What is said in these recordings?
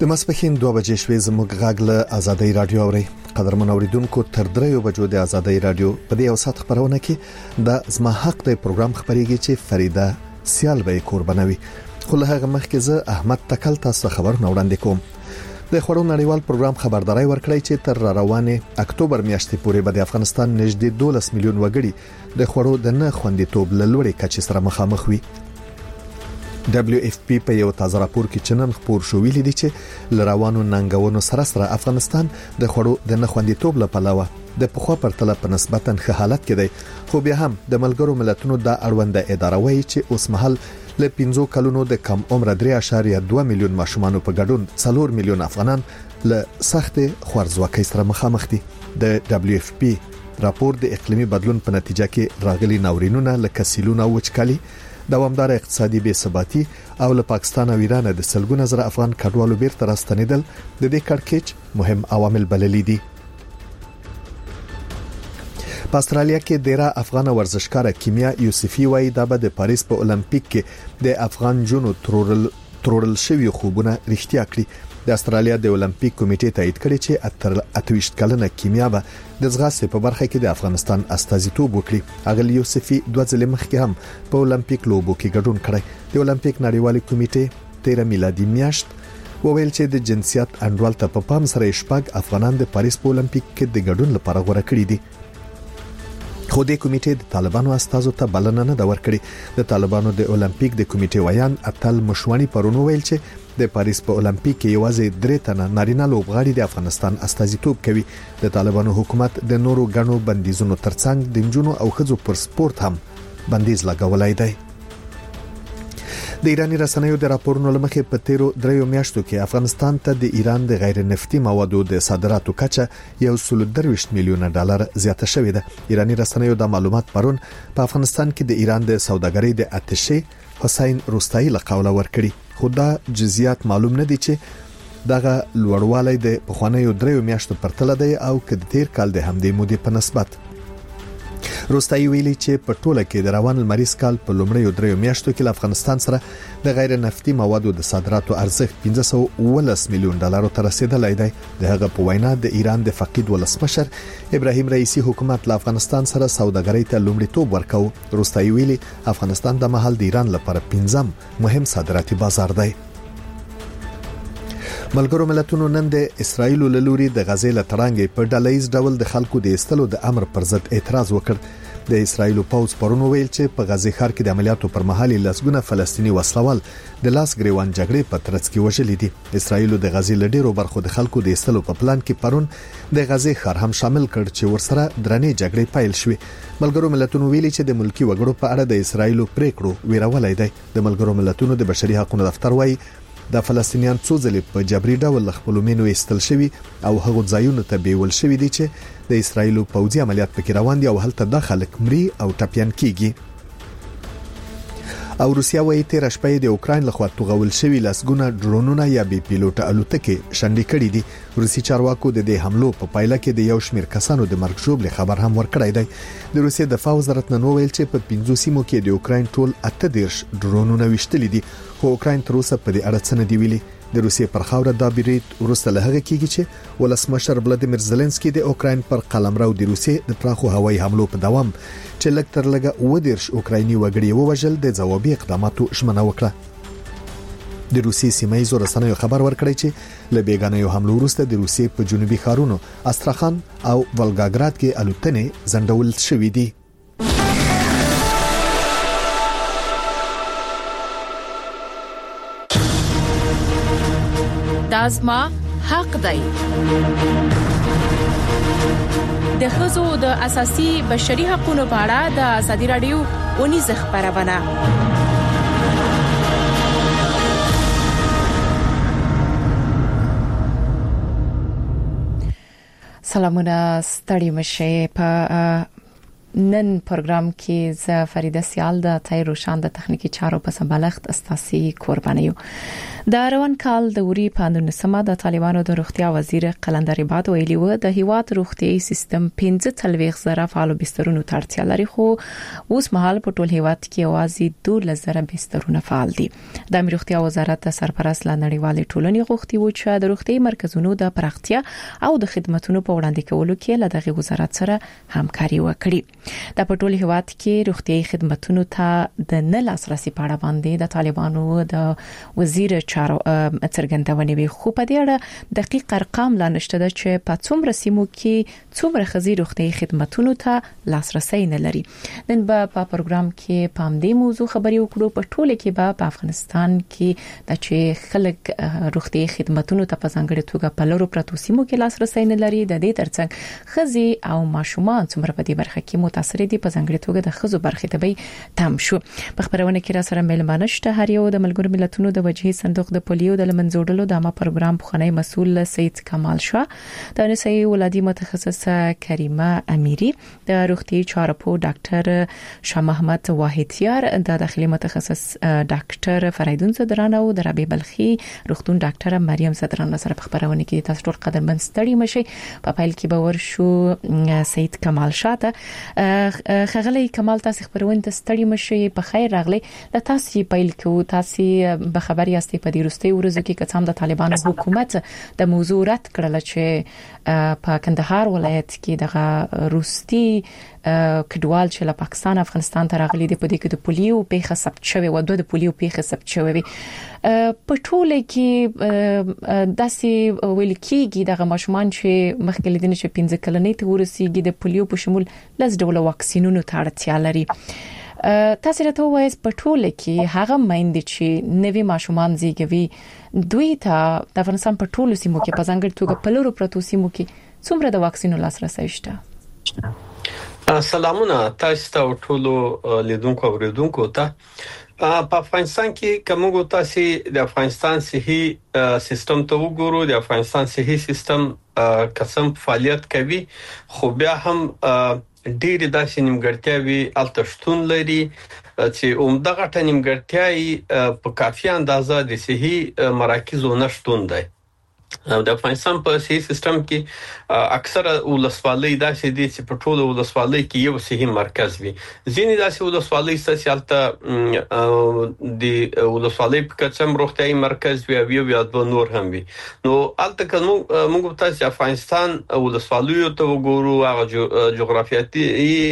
د ماسپښین 2 بجې شوې زموږ غږ له آزادۍ رادیو اوري. قدرمن اوریدونکو تر 3 بجو د آزادۍ رادیو په دې اوسات خبرونه کې د زما حق د پروګرام خبريږي چې فریده سیال به قربانوي. خو له هغه مخکې زه احمد تکل تاسو خبرونه وړاندې کوم. د خبرو نړیوال پروګرام خبرداري ورکړی چې تر روانه اکتوبر میاشتې پورې به د افغانستان نږدې 12 میلیون وګړي د خبرو د نه خوندیتوب لوړې کچې سره مخامخ وي. WFP په یو تازه راپور کې چنن خبر شو ویلي دي چې لروانو ننګونو سره افغانستان د خړو د نخوندیتوب لپاره د پخوا پرتله په نسبتا ښه حالت کې دی. خو بیا هم د ملګرو ملتونو د اړونده اداره وایي چې اوس مهال له 15 کلونو د کم عمر 3.2 میلیون ماشومان په ګډون 4 میلیون افغانان له سخت خوارځواکۍ سره مخامخ دي. د WFP راپور د اقلیمي بدلون په نتیجه کې راغلي ناورینونه لکه سیلونه او وچکالي، دوامدار اقتصادي بې ثباتي او له پاکستان او ایران د سلګونه زره افغان کډوالو بیرته راستنیدل د دې کړکېچ مهم عوامل بللي دي. په استرالیا کې ډیره افغان ورزشکار کیمیا یوسفی وایي دا به د پاریس په اولمپیک کې د افغان جنو ترورل شوی خوبونه رښتیا کړي. د استرالیا د اولمپیک کمیټې تایید کړی چې 28 کلنه کیمیا به د ځغاستې په برخه کې د افغانستان استازیتوب وکړي. اغل یوسفی 2 ځله مخکې هم په اولمپیک لوبو کې ګډون کړی. د اولمپیک نړیوالې کمیټې 13 میلادي میاشت وویل چې د جنسیت انډول ته په پام سره شپږ افغانان د پاریس په اولمپیک کې د ګډون لپاره غوړه کړي دي. خو د کمیټې د طالبانو استازو ته بلنه نه ورکړي. د طالبانو د اولمپیک د کمیټې ویان اتل مشوانی پرونو ویل چې د پاریس په اولمپیک کې یوازې 3 تنه نارینه لوبغاړي د افغانستان استازیتوب کوي. د طالبانو حکومت د نورو غنو بندیزونو ترڅنګ د جنونو او خځو پر سپورت هم بندیز لګولای دی. د ایرانی رسنیو د راپورونو لمخې په 13 میاشتو کې افغانستان ته د ایران د غیر نفتي موادو د صادراتو کچه 1.23 میلیون ډالر زیاته شوې ده. ایرانی رسنیو د معلومات پرون په افغانستان کې د ایران د سوداګرۍ د اتشې حسین روستایی له قوله ورکړي. خو دا جزئیات معلوم نه دي چې دغه لوړوالی د پخوانیو 3 میاشتو پرتله دی او که د تیر کال د همدې مودې په نسبت. روستایی ویلي چې په ټوله کې د روان المریز کال په لومړیو 3 میاشتو کې افغانستان سره د غیر نفتي موادو د صادراتو ارزښت 1519 میلیون ډالر ته رسیدلی دی. د هغه په وینا د ایران د فقید ولسمشر ابراهیم رئیسی حکومت له افغانستان سره سوداګرۍ ته لومړیتوب ورکاو. روستایی ویلي افغانستان د محل د ایران لپاره 5م مهم صادراتي بازار دی. ملګرو ملتونو نن د اسرایل له لوري د غزې له تړانګې په ډلهیز ډول د خلکو د استلو د امر پر ضد اعتراض وکړ. د اسرایل پوځ پرونو ویل چې په غزې ښار کې د عملیاتو پر مهال لسګونه فلسطینی وسلوال د لاس ګریوان جګړې په ترڅ کې وژل دي. اسرایل د غزې له ډیرو برخو د خلکو د استلو په پلان کې پرون د غزې ښار هم شامل کړ چې ورسره درنې جګړې پیل شوې. ملګرو ملتونو ویلي چې د ملکی وګړو په اړه د اسرایل پریکړو ویرولای دی. د ملګرو ملتونو د بشري حقوقو دفتر وایي د فلسطینیان څو ځلې په جبري ډول خپل مینو استل شوی او هغه ځایونو ته بیول شوی دي چې د اسرایل پوځي عملیات پکې روان دي او هلته د خلک مري او ټپيان کیږي. او روسیا وایي تیر شپه د اوکرين لخوا توغول شوی لسګونه ډرونونه یا بي پیلوټ الوتکې شنډې کړې دي. روسي چارواکو د دې حملو په پایله کې د یو شمېر کسانو د مرګ ژوبل خبر هم ورکړی دی. د روسي دفاع وزارت نن ویل چې په 15 سیمو کې د اوکرين ټول 38 ډرونونه وشتل دي. خو اوکرين تر اوسه په دې اړه څه نه دی ویلي. د روسیې پر خاوره دا بریټ ورسته له هغه کېږي چې ولسمشر ولادیمیر زيلنسکي د اوکرين پر قلمرو د روسیې د پراخو هوایي حملو په دوام چې لکتر لګه ودیرش اوکرایني وګړي ووجل د ځوابي اقداماتو ژمنه وکړه. د روسیې سیمایي رسنیو خبر ورکړی چې له بیګانه حملو وروسته د روسیې په جنوبي ښارونو استراخان او ولګاګراد کې الوتنې ځنډول شوې دي. دازما حق دی. د ښځو د اساسي بشري حقوقو په اړه د ازادي رادیو ونیز خبرونه. سلامونه ستړي مشه په نن پروګرام کې ز فریده سیال د تای روشان د تخنیکی چارو په سمبالښت استاسي قربانیو. د روان کال د وری پاندون سما د طالبانو د روغتیا وزیر قلندر عباد ویلي و د هیواد روغتيایي سیستم 15,000 فعال بسترونو ته اړتیا لري خو اوس مهال په ټول هیواد کې اوازې 12,000 بسترونه فعال دي. د امیر روغتیا وزارت سرپرست لنړیوالې ټولنې غوښتي و چې د روغتيایي مرکزونو د پراختیا او د خدماتو په وړاندې کولو کې له دغه وزارت سره همکاري وکړي. د په ټول هیواد کې روغتيایي خدماتو ته د نه لاسرسي په اړه باندې د طالبانو د وزیر چارو څرګندونې وي خو په دې اړه دقیق ارقام لا نشته چې په څومره سیمو کې څومره خزي روغتيایي خدماتو ته لاسرسي نه لري. نن په پروګرام کې پام دې موضوع خبري وکړو. په ټوله کې په افغانستان کې د چې خلک روغتيایي خدماتو ته په ځانګړي توګه په لورو پرتو سیمو کې لاسرسي نه لري. د دې ترڅنګ خزي او ماشومان څومره په دې برخه کې متاثر دي په ځانګړي توګه د خزو برخه ته به تام شو. په خبرونه کې را سره ملمانه شته هر یو د ملګرو ملتونو د وجهي صندوق د پولیو د لمنځوړلو د عامه پروګرام بخنی مسؤل سید کمال شاه، د نسایي ولادي متخصصه کریمه امیری، د روغتي چارو په ډاکټر شاه محمد واحدیار، د داخلي متخصص ډاکټر فریدون صدران او د ربیع بلخي روغتون ډاکټر مریم صدران سره په خبرونه کې تاسو ټول قدرمن ستړي مشي. په پیل کې باور شو سید کمال شاه ته خغلی کمال تاسو خبرونه ته ستړي مشي. په خیر راغلی. د تاسو پیل کې تاسو به خبري یاستئ په دې وروستي ورځو کې کڅام د طالبانو حکومت د موضوع رد کړل چې په کندهار ولایت کې دغه روسي کډوال چې له پاکستان افغانستان ته راغلي دي په دې کې د پولیو پیښه ثبت شوې و دوه د پولیو پیښه ثبت شوې په ټوله کې داسې ویل کېږي دغه ماشومان چې مخکې لیدنه چې 15 کلنې ته ورسیږي د پولیو په شمول لږ ډول واکسینونو ته اړتیا لري. تاسو راته وایئ په ټوله کې هغه مایندې چې نوي ماشومان زیږوي دوی ته د افغانستان په ټولو سیمو کې په ځانګړي توګه په لورو پرتو سیمو کې څومره د واکسینو لاسرسي شته؟ سلامونه تاسو ته ټولو لیدونکو او اوریدونکو ته. په افغانستان کې کومو تاسو د افغانستان صحي سیستم ته وګورو. د افغانستان صحي سیستم قسم فعالیت کوي خو بیا هم ډېر داسې نیمګړتیاوي التشتون لري چې عمدغه نیمګړتیاوي په کافي اندازه د صحي مراکزو نشټون دي. د افغانستان په صحي سیستم کې اکثره ولسوالۍ داسې دي چې په ټولو ولسوالۍ کې یو صحي مرکز وي. ځینې داسې ولسوالۍ سیالته د ولسوالۍ په کچم روغتيایي مرکز وي او یو دوه نور هم وي. نو الته کوم موږ تاسو افغانستان ولسوالیو ته وګورو هغه جغرافیاتي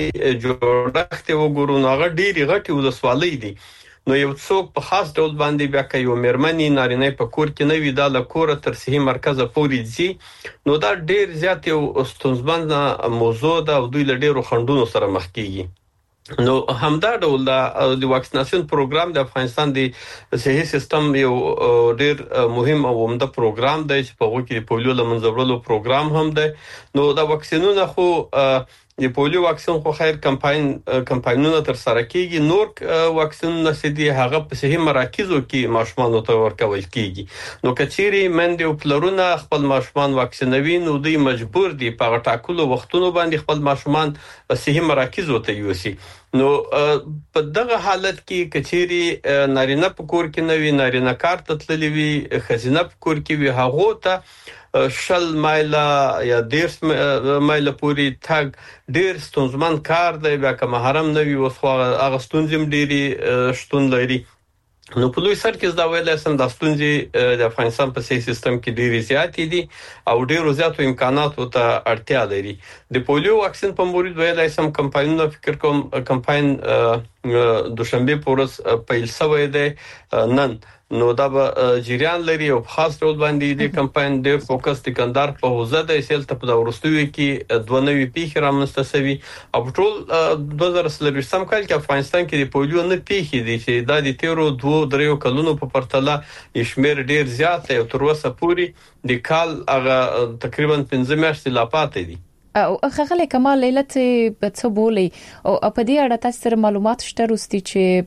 جوړښت وګورو نو هغه ډېری غټي ولسوالۍ دي. نو یو څوک په خاص ډول باندې بیا کوي مېرمنې نارینه په کور کې نه وي د کور تر صحي مرکز پورې ځي نو دا ډېر زیات یو ستونزمن موضوع ده او دوی له ډېرو خنډونو سره مخ کیږي. نو همدا ډول د واکسیناسیون پروګرام د افغانستان د صحي سیستم یو ډېر مهم او عمده پروګرام دی چې په وګړي پولیو لمنځوړلو پروګرام هم دی. نو دا واکسینونه خو د پولیو واکسین خو خیر کمپاینونه تر سره کیږي. نور واکسینونه چې دي هغه په صحي مراکزو کې ماشومان ته ورکول کیږي. نو کچيري مند او پلرونه خپل ماشومان واکسینوي نو دوی مجبور دي په ټاکلو وختونو باندې خپل ماشومان په صحي مراکزو ته یوسي. نو په دغه حالت کې کچيري نارینه په کور کې نوي نارینه کار ته تللی وي خزینه په کور کې وي هغه ته شل مایله یا 10 مایله پوری تاګ ډیر ستونزمن کار دی. بیا که محرم نه وي وسخه هغه ستونزې ډیری شتون لري. نو په لوی سر کې دا ویل سم د ستونزې د افغانستان په صحي سیستم کې ډیری زیات دي او ډیرو زیاتو امکاناتو ته اړتیا لري. د پولیو واکسین په مورید ویل سم کمپاینونه فکر کوم کمپاین دوشنبه پورس پیل شوی دی نن. نو دا به جریان لري او خاص ډول باندې د کمپاین ډېر فوکس د کندهار په حوزه د سیلته په ورستوي کې دوه نوي پیښې رامنځته شوي او ټول 2023 کال کې افغانستان کې د پولیو نه پیښې دي چې د 13 کلونو په پرتله شمیر ډېر زیات او تر اوسه پورې د کال هغه تقریبا 15 میاشتې لا پاتې دي. او خغلی کمال علت په څه بولی او په دې اړه تاسو معلومات شته روستي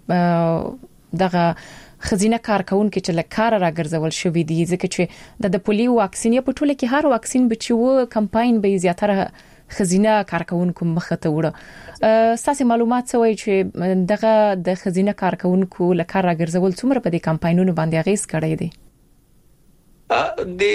چې دغه خزینه کارکونکو چې لکار راګرځول شوې دي ځکه چې د پولیو واکسین په ټوله کې هر واکسین به چې کمپاین به زیاتره خزینه کارکونکو مخه ته وړه. ساسي معلومات سوي چې دغه د خزینه کارکونکو لکار راګرځول څومره په دې کمپاینونو باندې اغیز کړی دی؟ د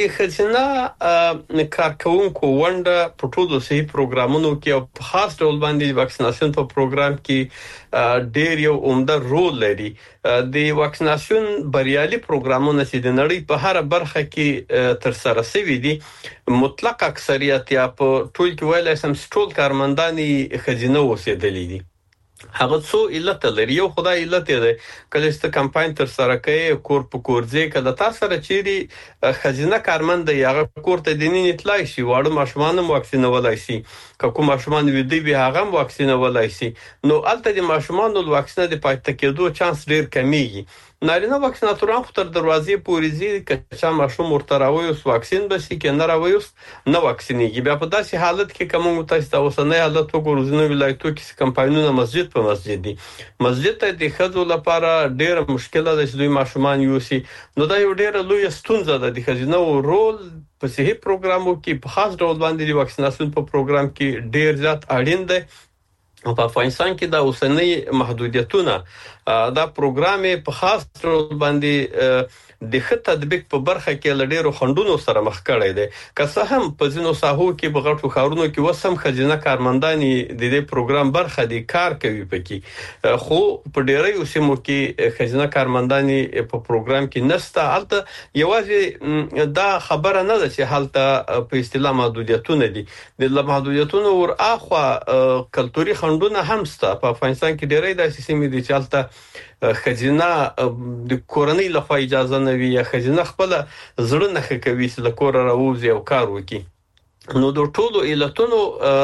خزینه کارکونکو ونده په ټولو صحي پروګرامونو کې او په خاص ډول باندې واکسیناسیون په پروګرام کې ډېر یو عمده رول لري. د واکسیناسیون بریالي پروګرامونه چې د نړۍ په هر برخه کې تر سره شوي دي مطلق اکثریت یا په ټول کې ویلای سم ټول کارمنداني خزینه اوسېدلې دي. هغه څو علت لري. یو خدای علت دی کله چې کمپاین تر سره کوي کور په کورځي کله تاسو سره چیرې خزینه کارمند یا کور ته د نین اطلاع شي واړه ماشومان واکسینولای شي کوم ماشومان ویدي به هغه واکسینولای شي نو الته د ماشومان د واکسینه د پاتې کېدو چانس ډیر کمیږي. نارینه واکسیناتوران خو تر دروازې پورې ځي چې ماشوم ورته راويوس واکسین بسي کې نه راويوس نه واکسینېږي. بیا په داسې حالت کې کوم تاسو ته اوسنۍ حالت وګورئ نو ولایتو کې کمپاینونه مسجد په مسجد دي مسجد ته د خځو لپاره ډېر مشکله ده چې دوی ماشومان یوسي نو دا یو ډېر لوی ستونزه ده. د خزینه او رول په صحي پروګرامو کې په خاص ډول باندې د واکسیناسیون په پروګرام کې ډېر زیات اړین دی. په افغانستان کې د اوسنۍ محدودیتونه دا پروګرام په خاص ډول باندې د خط تطبیق په برخه کې لډیرو خندونو سره مخ کړی دی. که څه هم په ځینو ساحو کې بغټو خارونو کې وسم خزینه کارمنداني د دې پروګرام برخه دي کار کوي پکې خو په ډیرې سیمو کې خزینه کارمنداني په پروګرام کې نسته. البته یوازې دا خبره نه ده چې حالت په اصطلاح محدودیتونه دي د محدودیتونو ور اخوا کلتوري خندونه هم سته. په افغانستان کې ډیرې د سیمې دي چې حالت خزینه د کورنۍ لخوا اجازه نه وي یا خزینه خپل زړه نه کوي چې له کور راوځي او کار وکړي. نو د ټولو علتونو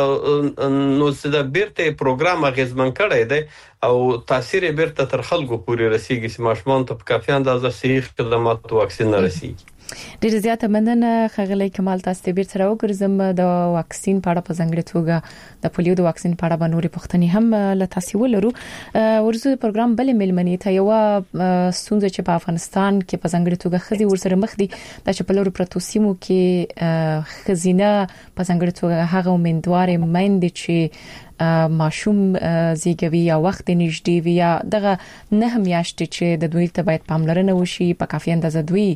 نو څه د بیرته پروګرام غیزمن کړی دی او تاثیر بیرته تر خلکو پورې رسیږي چې ماشومان ته په کافي اندازه صحي خدمات او واکسین رسیږي. ډیر زیاته مننه خغلی کمال تاسو ته بیرته راوګرځم د واکسین په اړه په ځنګړې توګه د پولیو د واکسین په اړه باندې پوښتنې هم له تاسو ولرو. ورزو پروګرام بل ملمنې ته یو ستونزه چې په افغانستان کې په ځنګړې توګه خدي ورسره مخ دي د چپلورو پروتوسیمو کې خزینه په ځنګړې توګه هغه امیدوارې مند چې ماشوم زیږوي یا وخت نږدې وي یا دغه نه میاشتې چې د دوی ته باید پاملرنه وشي په کافي اندازه دوی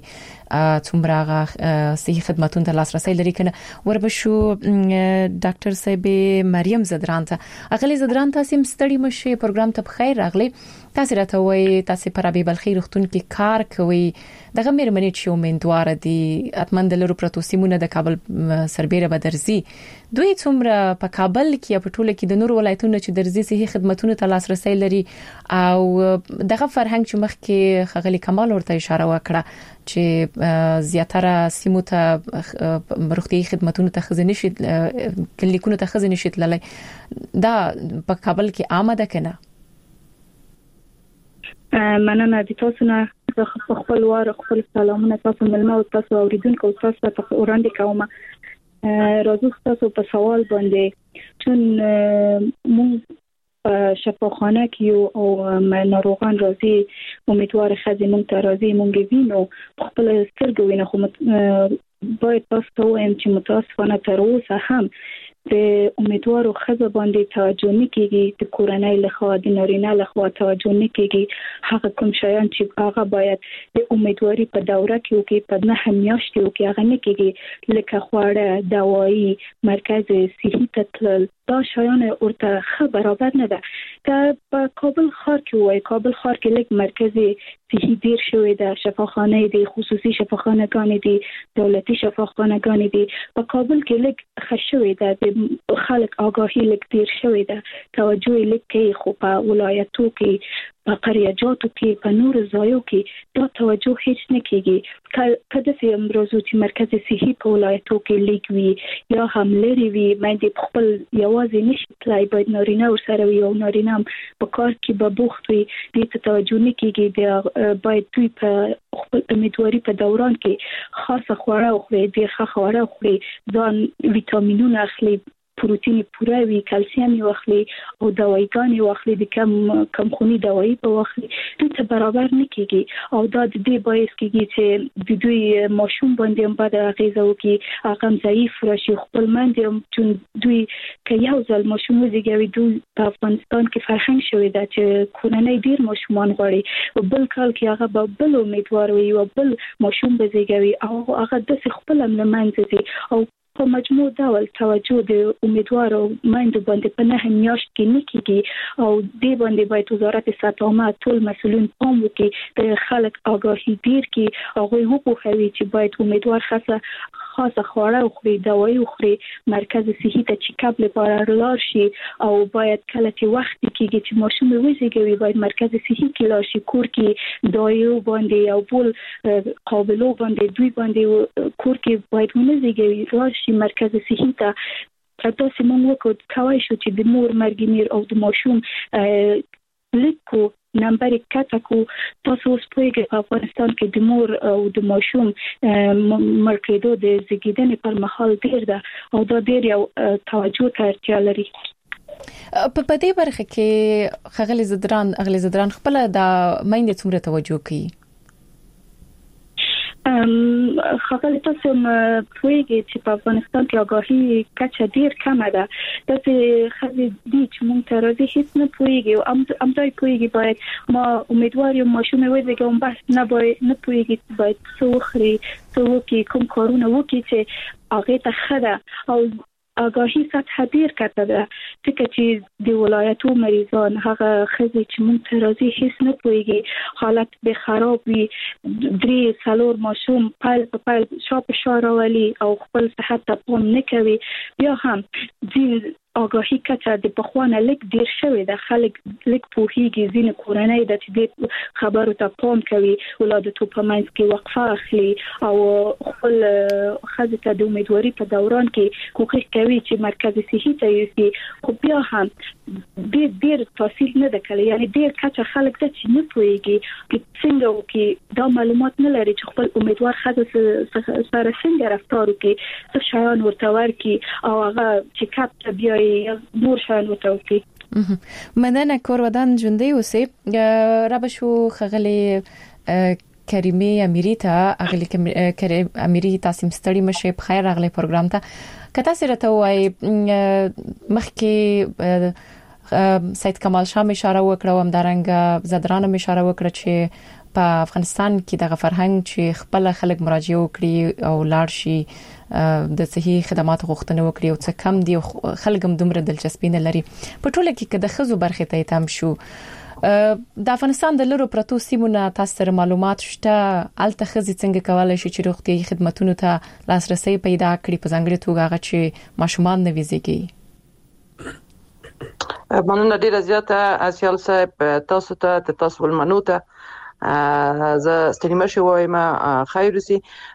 څومره صحي خدماتو ته لاسرسي لري کنه. وربشو ډاکټر صاحب مریم زدران ته اغلی زدران تاسو مستړی مشه پروګرام ته بخیر راغلی. تاسو راته وای تاسو پر ابي بلخي رختون کې کار کوي دغه مېرمنې چې امیدوار دي اتمن د لرو پروتوسیمونه د کابل سربېره بدرزي دوی څومره په کابل کې په ټوله کې د نور ولایتونو چې درزي صحي خدماتو ته لاسرسي لري او دغه فرهنګ چې مخ کې خغلی کمال ورته اشاره وکړه چې زیاتره سیمو ته روغتي خدماتو ته خزینه شي کلینیکونو ته خزینه شي تللی دا په کابل کې آماده کنه. مننه د تاسو نه خپل واره خپل سلامونه تاسو ملما او تاسو اوریدونکو تاسو ته وړاندې کوم. راځو تاسو په سوال باندې چون مونږ شفاخانه کې او ناروغان راځي امیدوار خزي مونږ ته راځي مونږ وینو خپل سترګو وینو خو باید تاسو ته وایم چې متاسفانه تر اوسه هم د امیدوارو خزه باندې توجه نه کیږي د کورنۍ لخوا د نارینه لخوا توجه نه کیږي هغه کوم شیان چې هغه باید د امیدواري په دوره کې او کې په نه میاشتې او کې هغه نه کیږي لکه خواړه دوايي مرکز صحي تتل دا شیان ورته خبر برابر نه ده. که په کابل ښار کې وای کابل ښار کې لیک مرکزي صحي ډیر شوی ده شفاخانه دي خصوصي شفاخانه‌ګان دي دولتي شفاخانه‌ګان دي په کابل کې لیک خښوي ده د خلک آگاهی لیک ډیر شوی ده توجه لیک کې خو په ولایتو کې په قریاجاتو کې په نور ځایو کې دا توجه هیڅ نه کیږي کله چې امروز چې مرکز صحي په ولایتو کې لیک وي یا هم لري وي مې خپل یوازې نشي تلای باید نارینه او سره یو نارینه په کار کې به بوخت وي دې توجه نه کیږي باید دوی په خپل امیدواري په دوران کې خاصه خواړه خوري ډیر ښه خواړه خوري ځان ویټامینونه اخلي پروتین پوره وي، کلسیم واخلي او دوايګانې واخلي، د کم خوني دوايي په واخلي، دوی ته برابر نه کیږي او دا د دې باعث کیږي چې د دوی ماشوم باندې هم بد اغیزه وکړي، هغه ضعیف راشي، خپل منځ هم چون دوی که یو ځل ماشوم وزیږوي، دوی په افغانستان کې فرهنګ شوی دا چې کورنۍ ډیر ماشومان غواړي او بل کال کې هغه به بل امیدوار وي او بل ماشوم به زیږوي او هغه د خپل منځ دي او په مجموع ډول توجه د امیدوار او مایندو باندې په نه میاشت کې نه کیږي او دې باندې باید وزارت صحت عامه ټول مسؤلین پام وکړي، د خلک آگاهي ډیر کړي، هغه وپوهوي چې باید امیدوار خاصه خواړه خوري، دوايي خوري، مرکز صحي ته چیکاپ لپاره لاړ شي او باید کله چې وخت کېږي چې ماشوم وزیږوي باید مرکز صحي کې لاړ شي، کور کې دوايي باندې او بل قابلو باندې دوی باندې کور کې باید ونزیږوي، لاړ شي مرکز صحي ته. تاسو موږ وکړو کوي شو چې د مور مرګ میر او د ماشوم لیکو نمبر کټکو. تاسو اوس په افغانستان کې د مور او د ماشوم مړ کېدو د زیږیدنې پر مهال ډیر ده او دا ډیر یو توجه ته اړتیا لري. په دې برخه کې اغلی زدران خپل د مینې څومره توجه کوي؟ خپل تاسو پوهیږئ چې په افغانستان کې آگاهي کچه ډیر کمه ده، تاسو خزي دي چې مونږ ته راځي هیڅ نه پوهیږي او ام ځای پوهیږي باید ما امیدوار یم ماشوم وزیږوم، بس نه پوهیږي باید څه وخوري، څه وکړي، کوم کارونه وکړي چې هغه ته خده او آگاهی سطح ډیر کته ده، ځکه چې د ولایتو مریضان هغه خزي چې مونږ ته راځي هیڅ نه پوهیږي، حالت به خراب وي، 3-4 ماشوم پایل شاپ راولي او خپل صحت ته پام نه کوي. بیا هم د آگاهی کچه د بخوانه لیک ډیر شوی د خلک لیک پوهیږي، ځینې کورنۍ د دې خبرو ته پام کوي، ولادتو په منځ کې وقفه اخلي او خپل خزه ته د امیدواري په دوران کې کوښښ کوي چې مرکز صحي ته یوسي، خو بیا هم ډیر تفصیل نه ده کړی، یعنی ډیر کچه خلک د چې نه پوهیږي چې څنګه وکړي، دا معلومات نه لري چې خپل امیدوار خزه سره څنګه رفتار وکړي، څه شیان ورته ورکړي او هغه چې کاپ ته بیا نور شان وتوقي. مننه کور ودان ژوندۍ اوسې. را بشو خغلی کریمه امیری ته اغلی امیری تاسو ستړي مشه په خیر اغلی پروګرام ته کته سره ته وای مخکې سید کمال شاه اشاره وکړه هم دارنګ زدران اشاره وکړه چې په افغانستان کې د فرهنګ چې خپل خلک مراجعه وکړي او لاړ شي د صحي خدماتو غوښتنه وکړي او څه کم دي خلک هم دومره دلچسپي نه لري په ټوله کې که د خزو برخه ته تام شو. د افغانستان د لرو پروتو سیمونه تاسو سره معلومات شته الته خزي څنګه کولای شي چې روغتيایي خدماتونو ته لاسرسي پیدا کړي په ځانګړي توګه هغه چې ماشومان نه ویزيږي؟ مننه ډیره زیاته اسیال صاحب، تاسو ته تاسو ولمنو ته ز ستنیمه شو وایم خیر سي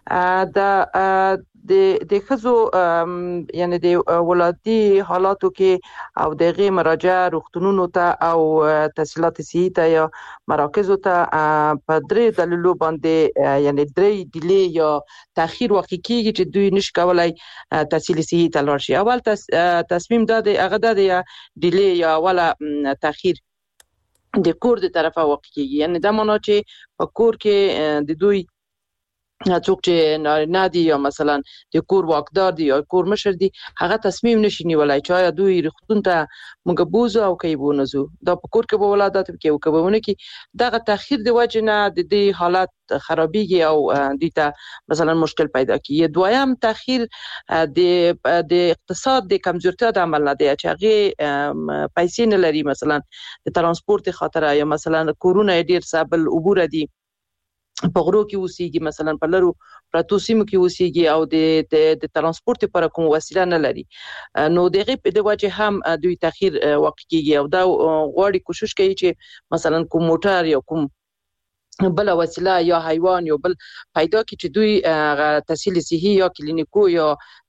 د خزو یعنی د ولادي حالاتو کې او دغه مراجعه روغتونونو ته او تحصیلات صحي ته یا مراکزو ته په درې دلیلو باندې یعنی درې ډیلی یا تاخير واقع کیږي چې دوی نش کولای تحصیل صحي ته لاړ شي. اول تصمیم د هغه د ډیلی یا ولا تاخير د کور د طرفه واقع کیږي، یعنی دا معنی چې په کور کې د دوی څوک چې نارینه دي یا مثلا د کور واکدار دي یا کور مشر دي هغه تصمیم نشي نیولای چې دوی رختون ته موږ بوزو او کوي بونزو دا په کور کې به ولادت کې او کوونه کې دغه تاخير د وجه نه د دې حالت خرابيږي او دیته مثلا مشکل پیدا کیږي. دویم تاخير د اقتصاد د کمزورتیا د عمل نه دی چې هغه پیسې نه لري، مثلا د ترانسپورت خاطر یا مثلا کورونه ډیر سابل عبور دي په غرو کې اوسېږي، مثلا په لرو پراتو سیمو کې اوسېږي او د ترانسپورت لپاره کوم وسیله نه لري، نو دغه په وجه هم دوی تاخير واقع کیږي او دا غواړي کوشش کوي چې مثلا کوم موټر یا کوم بل وسیله یا حیوان یا بل پیدا کی چې دوی تحصیل صحي یا کلینیکو یا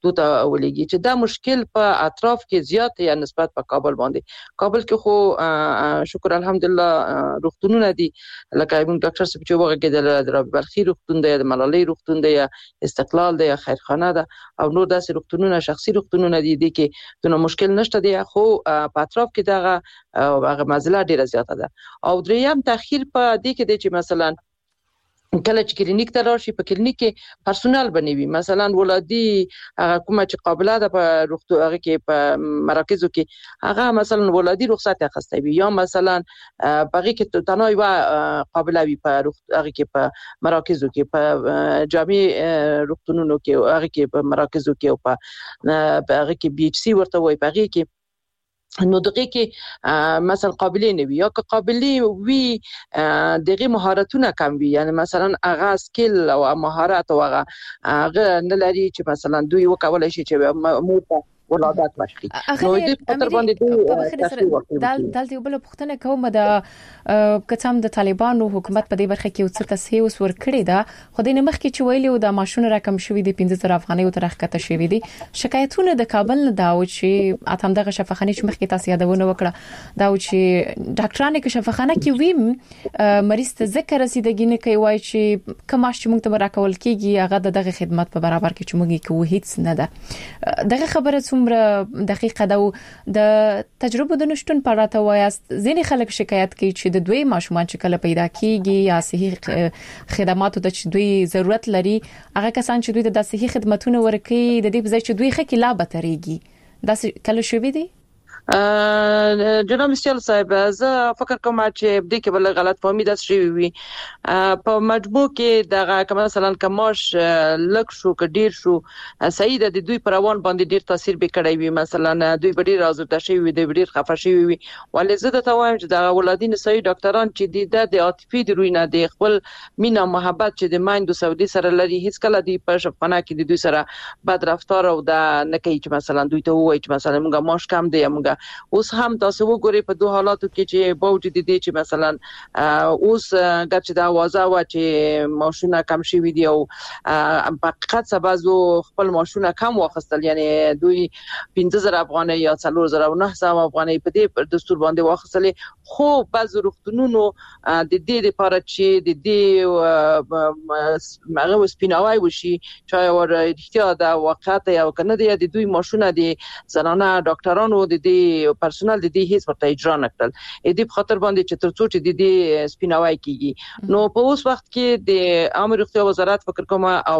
دوته ولېږي چې دا مشکل په اطراف کې زیات یا نسبت په کابل باندې. کابل کې خو شکر الحمدلله روغتونونه دي لکه موږ ډاکټر صاحب چې وغږېدل د رابعه بلخي روغتون دی، د ملالۍ روغتون دی، استقلال دی، خیرخانه ده او نور داسې روغتونونه شخصي روغتونونه دي کې دونه مشکل نشته دی، خو په اطراف کې دغه مزله ډیره زیاته ده. او دریم تاخير په دې کې دی چې مثلا کله چې کلینیک ته راشي په کلینیک کې پرسونل بنوي، مثلا ولادي کومه چې قابله ده په روغتون هغه کې په مراکزو کې هغه مثلا ولادي رخصت اخیسته وي یا مثلا بغي کې تنوي وا قابله وي په هغه کې په مراکزو کې په جامع روغتونونو کې هغه کې په مراکزو کې او په هغه کې بي ایچ سي ورته وي په هغه کې نو دغه کې مثلا قابلیت نه وي یا که قابلیت وي دغه مهارتونه کم وي، یعنی مثلا هغه سکیل او مهارت او هغه نه لري چې مثلا دوی وکولای شي چې مو ولادت مشخي. نو دې خطر باندې دلته بل پښتنه کومه د کڅام د طالبانو حکومت په دې برخه کې څه تصحیح وسور کړی دا خو د نمخ کې چویلی او د ماشون رقم شوې د 15000 افغانۍ او ترخکته شوې دي. شکایتونه د کابل نه داو چې اتم دغه شفاخانه چې مخ کې تاسو یادونه وکړه دا چې ډاکټرانه کې شفاخانه کې ویم مریض ته ذکر رسیدګی نه کوي وای چې کماش چې موږ ته راکول کیږي هغه دغه خدمات په برابر کې چې موږ کوو هیڅ نه ده. دغه خبره څومره دقیقه ده د تجربه د نشټون په اړه وایست. ځینې خلک شکایت کوي چې د دوی ماشومان چې کله پیدا کیږي یا صحیح خدماتو ته چې دوی ضرورت لري هغه کسان چې دوی د صحیح خدماتونه ورکړي د دې په ځای چې دوی خکې لا بتريږي دا کله شوې دي. جناب مستیل صاحب زه فکر کوم چې دې کې بل غلط فهمي ده شوی وي په مجموع کې دغه مثلا کماش لک شو کډیر شو صحیح ده د دوی پروان باندې ډیر تاثیر به کړی وي، مثلا دوی ډیر راځي شوی وي د ډیر خفه شوی وي ولې زه ته وایم چې د ولادین صحیح ډاکټران چې د عاطفي دروینه د خپل مینا محبت چې د مایندو سعودي سره لري هیڅ کله دی په شپانه کې د دوی سره بد رفتار او د نه کوي چې مثلا دوی ته وایي چې مثلا موږ ماش کم دی موږ اوس هم تاسو وګورئ په دوه حالاتو کې چې باوجود دي چې مثلا اوس ګرچې دا واضح و چې ماشونه کم شوي دي او په حقیقت سبازو خپل ماشونه کم واخستل، یعنی دوی 15000 افغانۍ یا 4900 افغانۍ په دې دستور باندې واخستل، خو بعض روغتونونو د دې لپاره چې د دې هغه سپیناوي وشي چې ور اړتیا دا واقعیت یا کنه دی د دوی ماشونه دي زنانه ډاکټرانو د دې پرسونل د دې هیڅ ورته اجرا نکړل دې په خاطر باندې چې ترڅو چې د دې سپیناوي کیږي. نو په اوس وخت کې د عامه روغتیا وزارت فکر کوم او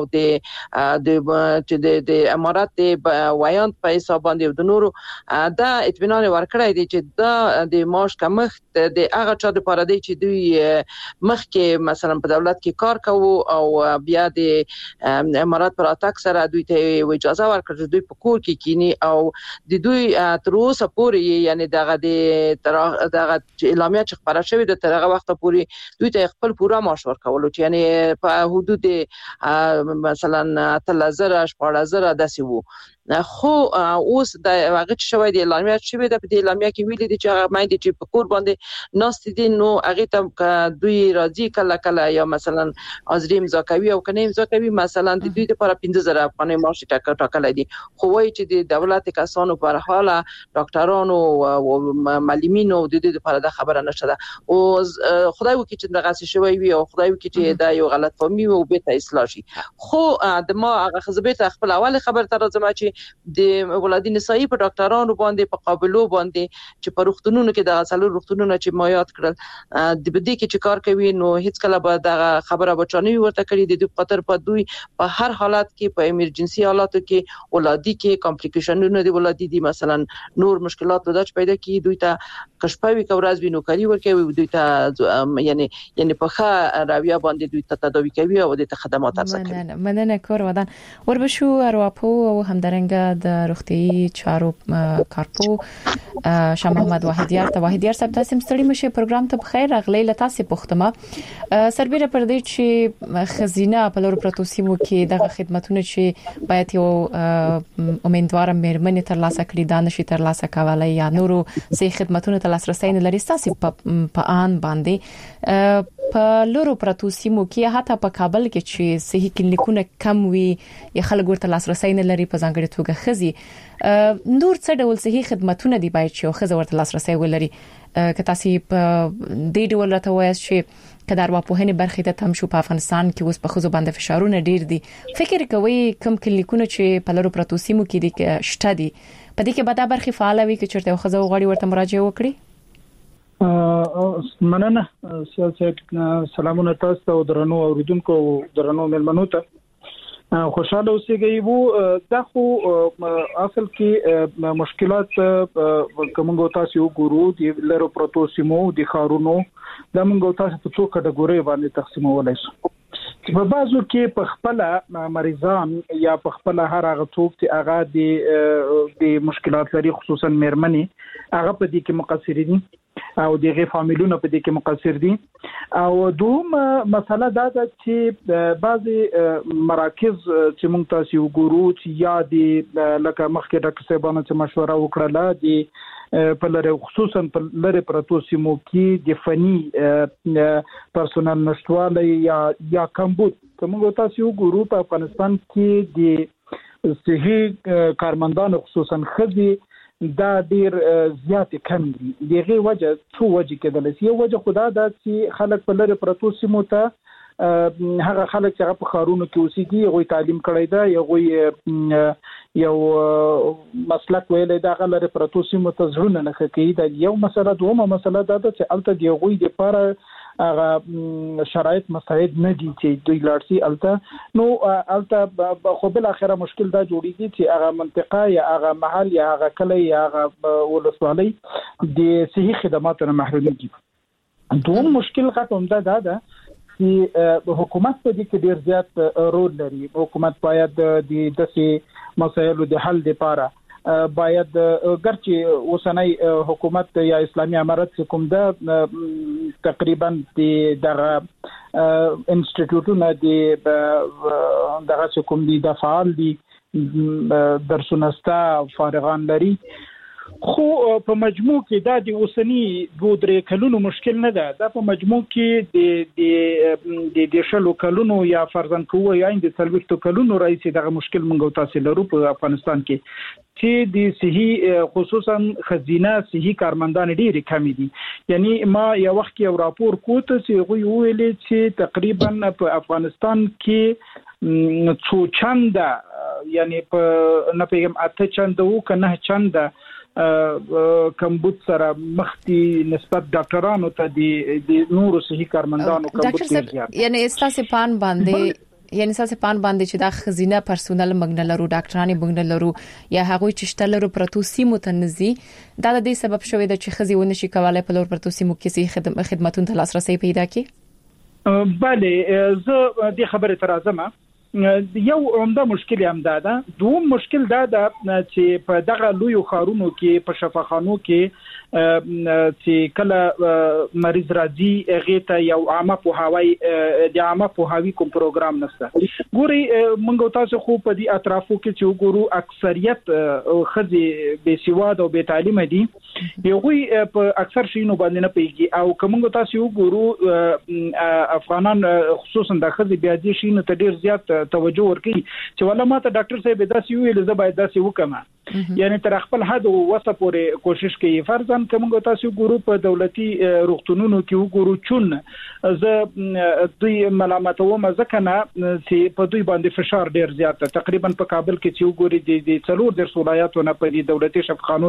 د امارات د وایانت په حساب باندې د نورو دا اطمینان ورکړی دی چې دا د ماش کمښت د هغه چا د لپاره دی چې دوی مخکې مثلا په دولت کې کار کوي او بیا د امارات پر اتاک سره دوی ته اجازه ورکړه چې دوی په کور کې کینی او د دوی تر اوسه پورې یعنی دغه اعلامیه چې خبره شوې د ترغه وخت پورې دوی ته خپل پورا معاش ورکول چې یعنی په حدود مثلا 3000 14000 داسې وو، خو اوس د هغه شوی د اعلامیه شوی د اعلامیه کې ویل دي چې مایندې چې په کور باندې ناست دي نو هغه ته دوی راځي کله کله یا مثلا ازری امضا کوي او کنه امضا کوي مثلا د دوی لپاره 15000 افغانۍ معاش ټاکل دي، خو وایي چې د دولت کسانو پر حاله ډاکټرانو او معلمینو د دې لپاره د خبره نشته ده او خدای وکړي چې دغه شوی وي او خدای وکړي چې دا یو غلط فهمي او به ته اصلاح شي. خو د ما هغه خزبه خپل اول خبر تر ځما چې د ولادین صحیح په ډاکټرانو باندې په قابلو باندې چې په روغتونونو کې د غسلو روغتونونو چې ما یاد کړل د بده کې چې کار کوي نو هیڅ کله به د خبره بچانوي ورته کړی د خاطر په دوی په هر حالت کې په ایمرجنسي حالاتو کې ولادي کې کمپلیکیشنونه دی ولادي دي مثلا نور مشکلات وداچ پیدا کی دوی ته کشپوي کورز وینو کوي ورکوي دوی ته یعنی په ښه راویا باندې دوی ته تداوی کوي او د خدمات ارزښت مننه کور ودان وربشو ارواپو او همدارنګ د روغتي چارو کارپو شاه محمد واحدیار صاحب تاسو مستړي مشه پروګرام ته بخیر اغلی لتا سي پختمه سربېره پر دې چې خزینه په لور پروتو سیمو کې دغه خدماتونه چې باید یو امیدوار مېرمنې تر لاسه کړي دانشي تر لاسه کولای یا نورو سي خدماتونه تر لاسرسي نه لري تاسو په ان باندې په لورو پرتو سیمو کې حتی په کابل کې چې صحي کلینیکونه کم وي یا خلک ورته لاسرسي نه لري په ځانګړي توګه خزي نور څه ډول صحي خدماتونه دی باید چې خزه ورته لاسرسي ولري که تاسو په دې ډول راته وایي چې کدار واپوهنه برخه ته تم شو په افغانستان کې اوس په خزو باندې فشارونه ډیر دي فکر کوي کم کلینیکونه چې په لورو پرتو سیمو کې دي شته دي په دې کې به دا برخه فعال وي چې چرته خزه غوړي ورته مراجعه وکړي مننه سیاست سلامونه تاسو ته درنو اوریدونکو درنو ملمنو ته خوشاله اوسئ وو دا خو اصل کې مشکلات کومه تاسو ګورو د لرو پروتو سیمو د خارونو دا موږ تاسو په څو کټګوري باندې تقسیمولای شو په بازو کې په خپل مریضان یا په خپل هر هغه څوک چې هغه د مشکلات لري خصوصا مېرمنې هغه په دې کې مقصر دي او دغه فامیلونه په دې کې مقصر دي او دوم مسله دا ده چې بعضي مراکز چې موږ تاسو وګورو چې یا د لکه مخکې ډاکټر صاحبانو چې مشوره وکړه دي په لاره خصوصا په لاره پروتو سیمو کې د فني پرسونل نشټواله یا کمبود کومه تاسو وګورو په افغانستان کې د صحي کارمندانو خصوصا خدي دا ډیر زیات کم دي دغه وجه څو وجه کېدل شي یو وجه خدا دا چې خلک په لاره پروتو سیمو ته هغه خلک چې په خارونو کې اوسېږي غوي تعلیم کړی دا یو مسلک ویلې دا غلره پروتو سیمو ته ځړونه نه کوي دا یو مسله دومره مسله دا چې الته دی غوي د لپاره هغه شرایط مساعد نه دي چې دوی لارسي الته نو الته خو بل اخره مشکل دا جوړیږي چې هغه منطقه یا هغه محل یا هغه کلی یا هغه ولسوالۍ د صحي خدماتو نه محروم دي دوم مشکل ختم ده چې حکومت په دې کې ډیر زیات رول لري حکومت باید د داسې مسایلو د حل لپاره باید ګرچې اوسنۍ حکومت یا اسلامي امارت کوم ده تقریبا دغه انسټیټیوټونه دغه کوم دي د فعال دي درسونه ستا فارغان لري خو په مجموع کې دا د اوسنی 2-3 کلونو مشکل نه ده دا په مجموع کې د شلو کلونو یا فرضاً کوو یا د 30 کلونو رئیس دغه مشکل مونږ تاسو لرو په افغانستان کې چې د صحي خصوصا خزینه صحي کارمندان ډېر کم دي یعنی ما یو وخت یو راپور کوته چې غوي ویلي چې تقریبا په افغانستان کې څو چند یعنی په نه پیغام اته چند وو کنه چند کمبود سره مختی نسبت ډاکټرانو ته د نورو صحي کارمندانو کمبود زیات یعنی استاسه پان باندې چې دا خزینه پرسونل مګنلرو ډاکټرانو بګنلرو یا هغه چې شتلرو پروتو سیمو تنزي دا د دې سبب شوی د چې خزي ونه شي کولای په لور پروتو سیمو کې صحي خدماتونو ته لاسرسي پیدا کړي بله زه د خبره ترازمه یو عمده مشکل هم ده دوم مشکل دا چې په دغه لوی خارونو کې په شفاخانو کې چې کله مریض راځي هغه ته یو عامه پوهاوی کوم پروګرام نشته ګوري موږ تاسو خو په دې اطرافو کې چې وګورو اکثریت خزي بې سواد او بې تعلیم دي یوه په اکثر شینو باندې نه پیږي او کوم تاسو وګورو افغانان خصوصا د خزي بیا دي شینو ته ډیر زیات توجه ورکړي چې ولا ما ته ډاکټر صاحب داسې ویل زه باید داسې وکم یعنی تر خپل حد وسه پورې کوشش کوي فرضاً کوم تاسو ګورو په دولتي روغتونونو کې وګورو چون زه دوی ملامتوم ځکه نه چې په دوی باندې فشار ډیر زیات تقریبا په کابل کې چې وګوري د څلور د ولایتونو په دې دولتي شفاخانو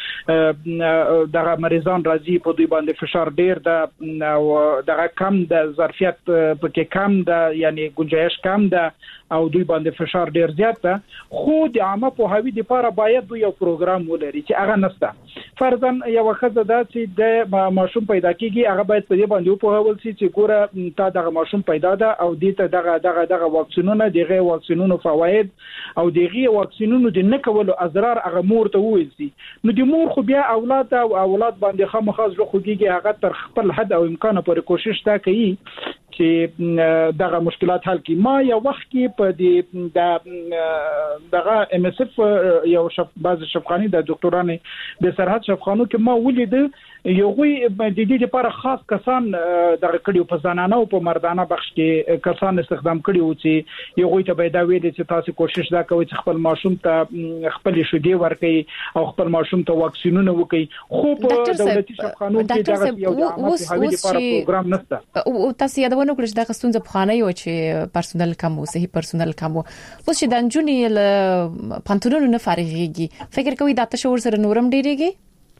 ته دغه مریضان راځي په دوی باندې فشار ډیر ده او دغه کم د ظرفیت پکې کم ده یعنی گنجائش کم ده او دوی باندې فشار ډیر زیات ده خو د عامه پوهاوی لپاره باید دوی یو پروګرام ولري چې هغه نسته فرضاً یو وخت دا چې د ماشوم پیدا کیږي هغه باید په دې باندې پوهول شي چې ګوره تا دغه ماشوم پیدا ده او دې ته دغه واکسینونه دغه واکسینونو فواید او دغه واکسینونو د نه کولو اضرار هغه مور ته وویل شي نو د مور خو بیا اولاد باندې خامخاز خوږیږي هغه تر خپل حد او امکان پورې کوشش تا کوي چې دغه مشکلات حل کړي. ما یو وخت کې په دې دغه ام اس اف یو بعض شفخاني د ډاکټرانو د سرحد شفخانو کې ما ولید یو غوي د دې لپاره خاص کسان دغه کډیو په زنانه او په مردانه بخش کې کسان استخدام کړي و چې یو غوي ته به دا ویل چې تاسو کوشش دا کوئ چې خپل ماشوم ته خپل شیدې ورکړي او خپل ماشوم ته واکسینونه وکړي. خو په دولتي شفخانو کې دا یو عامه حوالې لپاره پروګرام نشته. او تاسو یادونه کړئ چې دا ستونزه په خانه یو چې پرسونل کم او صحي پرسونل کم او اوس چې د انجونی له پانتونونو نه فارغيږي فکر کوي دا تشور سره نورم ډیریږي.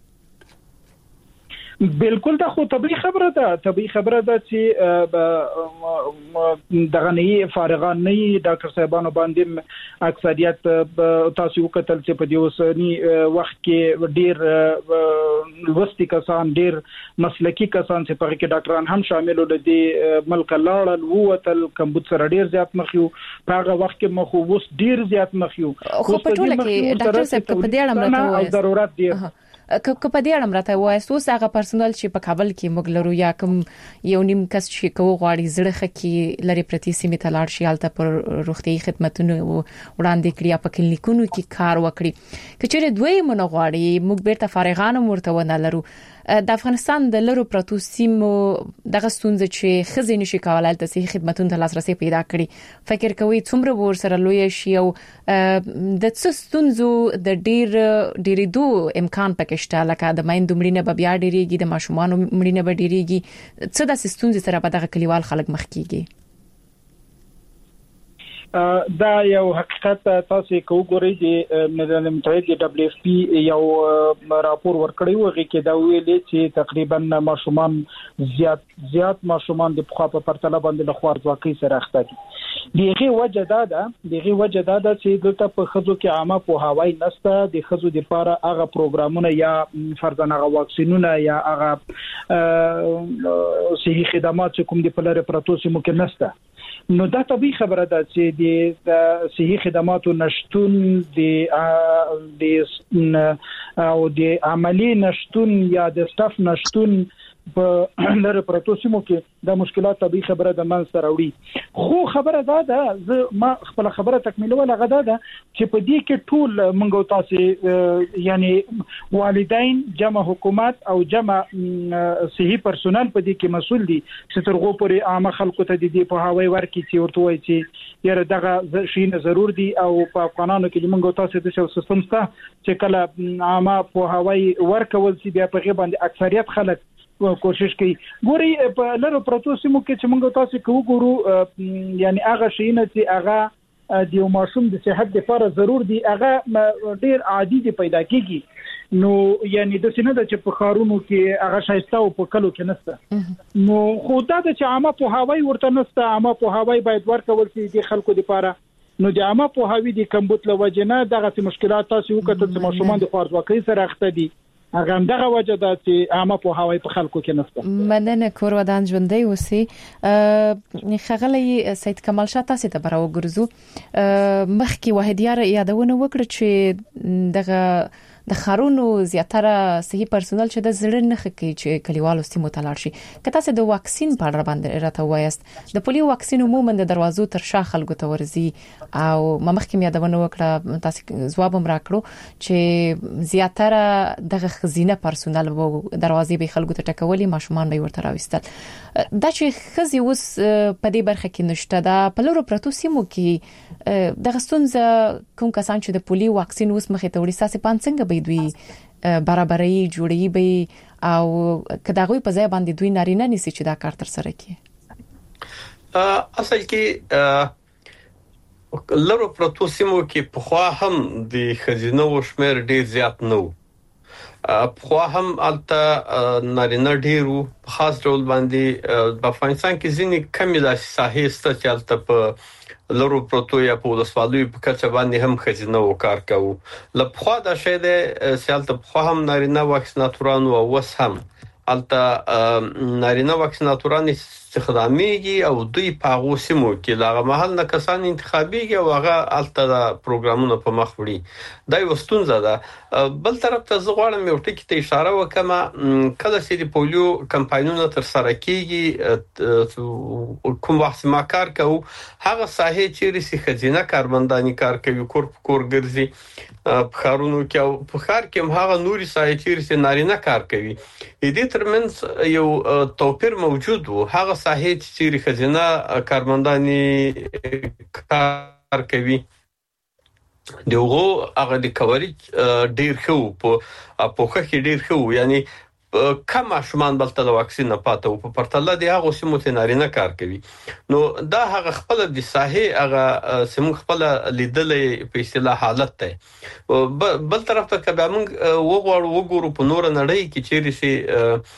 بالکل دا خو طبيعي خبره ده چې دغه نه فارغان نه ډاکټر صاحبانو باندې اکثریت تاسو وکتل چې په دې اوسنی وخت کې ډیر لوستي کسان ډیر مسلکی کسان چې په کې ډاکټران هم شامل ول دي ملک لاړل ووتل کمبود سره ډیر زیات مخیو په هغه وخت کې مخ ووس ډیر زیات مخیو. خو په ټوله کې ډاکټر صاحب په دې اړه مرته ضرورت دی که په دې اړه مرته وایي اوس هغه پرسونل چې په کابل کې موږ لرو یا کوم یو نیم کس چې کوو غواړي زړه خکې لري پرتی سیمه ته لاړ شي البته پر روغتي خدماتونو وړاندې کړی په کلینیکونو کې کار وکړي. کچېره دوی مونږ غواړي موږ بیرته فارغانو مرتو نه لرو. د افغانستان د لرو پروتو سیمو دغه ستونزه چې خزینه شي کولای ته صحي خدماتونو ته لاسرسي پیدا کړي. فکر کوي څومره ور سره لوی شي او د څه ستونزو د ډیر دو امکان پکشته لکه د مایندو مړینه به بیا ډیریږي د ماشومان مړینه به ډیریږي. څه د ستونزې سره په دغه کلیوال خلک مخ کیږي؟ دا یو حقیقت تاسو کو ګورئ چې ملل متحد دبليو اف پی یو راپور ورکړی و چې دا ویلي چې تقریبا ماشومان زیات ماشومان د پخوا په پرتله باندې د خوارځواکۍ سره اخته دي. دغه وجه دا ده چې دلته په خزو کې عامه په هوای نسته د خزو د لپاره هغه پروګرامونه یا فرضاً هغه واکسینونه یا هغه صحي خدمات کوم د پلار پروتوسي ممکن نسته. نو دا طبيعي خبره ده چې د صحي خدماتو نشټون او د عملی نشټون یا د سټاف نشټون په لره پروتوسیمو کې د مشکلات طبيعي خبره د من سره وړي. خو خبره ده ما خپل خبره تکمیلوله غدا ده چې په دې کې ټول منغو تاسو یعنی والدین جمع حکومت او جمع صحي پرسونل په دې کې مسؤل دي چې ترغو پورې عامه خلکو ته د دې په هواي ورکی چې ورته وایي چې یره دغه شي ضرور دي او په قانونو کې منغو تاسو د سیستم ته چې کله عامه په هواي ورکول چې بیا په غیبه باندې اکثریت خلک کوشش کوي. ګوري په لرو پروتوسیمو کې چې موږ تاسو کوو ګورو یعنی هغه شي نه چې هغه د یو ماشوم د صحت لپاره ضرور دي هغه ډیر عادي دي پیدا کیږي. نو یعنی د سینې د چې په خارونو کې هغه شایسته او په کلو کې نسته. نو خو دا چې عامه په هواي ورته نسته عامه په هواي باید ورکول شي د خلکو لپاره. نو د عامه په هواي د کمبود لوجنه دغه مشکلات تاسو وکړه چې ماشومان د خوارځواکۍ سره اخته دي. هغه دغه وجه ده چې عامه په هواي په خلکو کې نسته. مننه کور ودان ژوندۍ اوسې. خغلی سید کمال شاه تاسو ته براو ګرځو مخکې وحدیار یادونه وکړه چې دغه د خارونو زیاتره صحي پرسونل چې د زړه نه خکې چې کلیوالو سیمو ته لاړ شي. که تاسو د واکسین په اړه باندې راته وایاست د پولیو واکسین عموما د دروازو تر شا خلکو ته ورزي او مخکې یادونه وکړه تاسو ځواب هم راکړو چې زیاتره دغه خزینه پرسونل وو دروازې به خلکو ته ټکولي ماشومان به ورته راوستل. دا چې خزي اوس په دې برخه کې نشته دا په لورو پروتو سیمو کې دغه ستونزه کوم کسان چې د پولیو واکسین اوس مخې ته وړي ساسي پانڅنګ به دوی برابرۍ جوړي به او کداغوی په ځای باندې دوی نارینه نسی چې دا کار تر سره کوي. اصل کې لرو پروتو سیمو کې په خوا هم د خزینه وشمیر ډیر زیات نو خو هم البته نارینه ډیرو په خاص ډول باندې په افغانستان کې ځینې کمی د ساحې ستچالته په لرو پروتو یا په ولسوالۍ په کچه باندې هم خزینه وکړ کوو. لپاره دا شی د سیالته په هم نارینه واکسیناتورانو او وس هم الته نارینه واکسیناتوران استخداميږي او دوی په هغه سیمو کې لاغه محل نه کسان انتخابيږي او هغه الته پروګرامونه په مخ وړي دا یو ستونزه ده. بل طرف ته زه غواړم یو ټکی ته اشاره وکم کله چې د پولیو کمپاینونه تر سره کیږي کوم وخت ما کار کوي هغه ساحه چې رسي خزینه کارمندانی کار کوي کور ګرځي په خارونو کې او په خار کې هغه نوري ساحه چې رسي نارینه کار کوي. دې ترمنځ یو توپیر موجود وو. هغه ساحه چې خزینه کارمندانی کار کوي دغه هغه د کوریج ډیر خو په پوخه کې ډیر خو یعنی کم شومان بلته د واکسین نه پاتو په پرتله د هغه سیمو ته نارینه کار کوي. نو دا هغه خپل د ساحه هغه سیمو خپل لیدلې په اصطلاح حالت ده. بل طرف ته کبه موږ وګورو په نور نړۍ کې چې رسي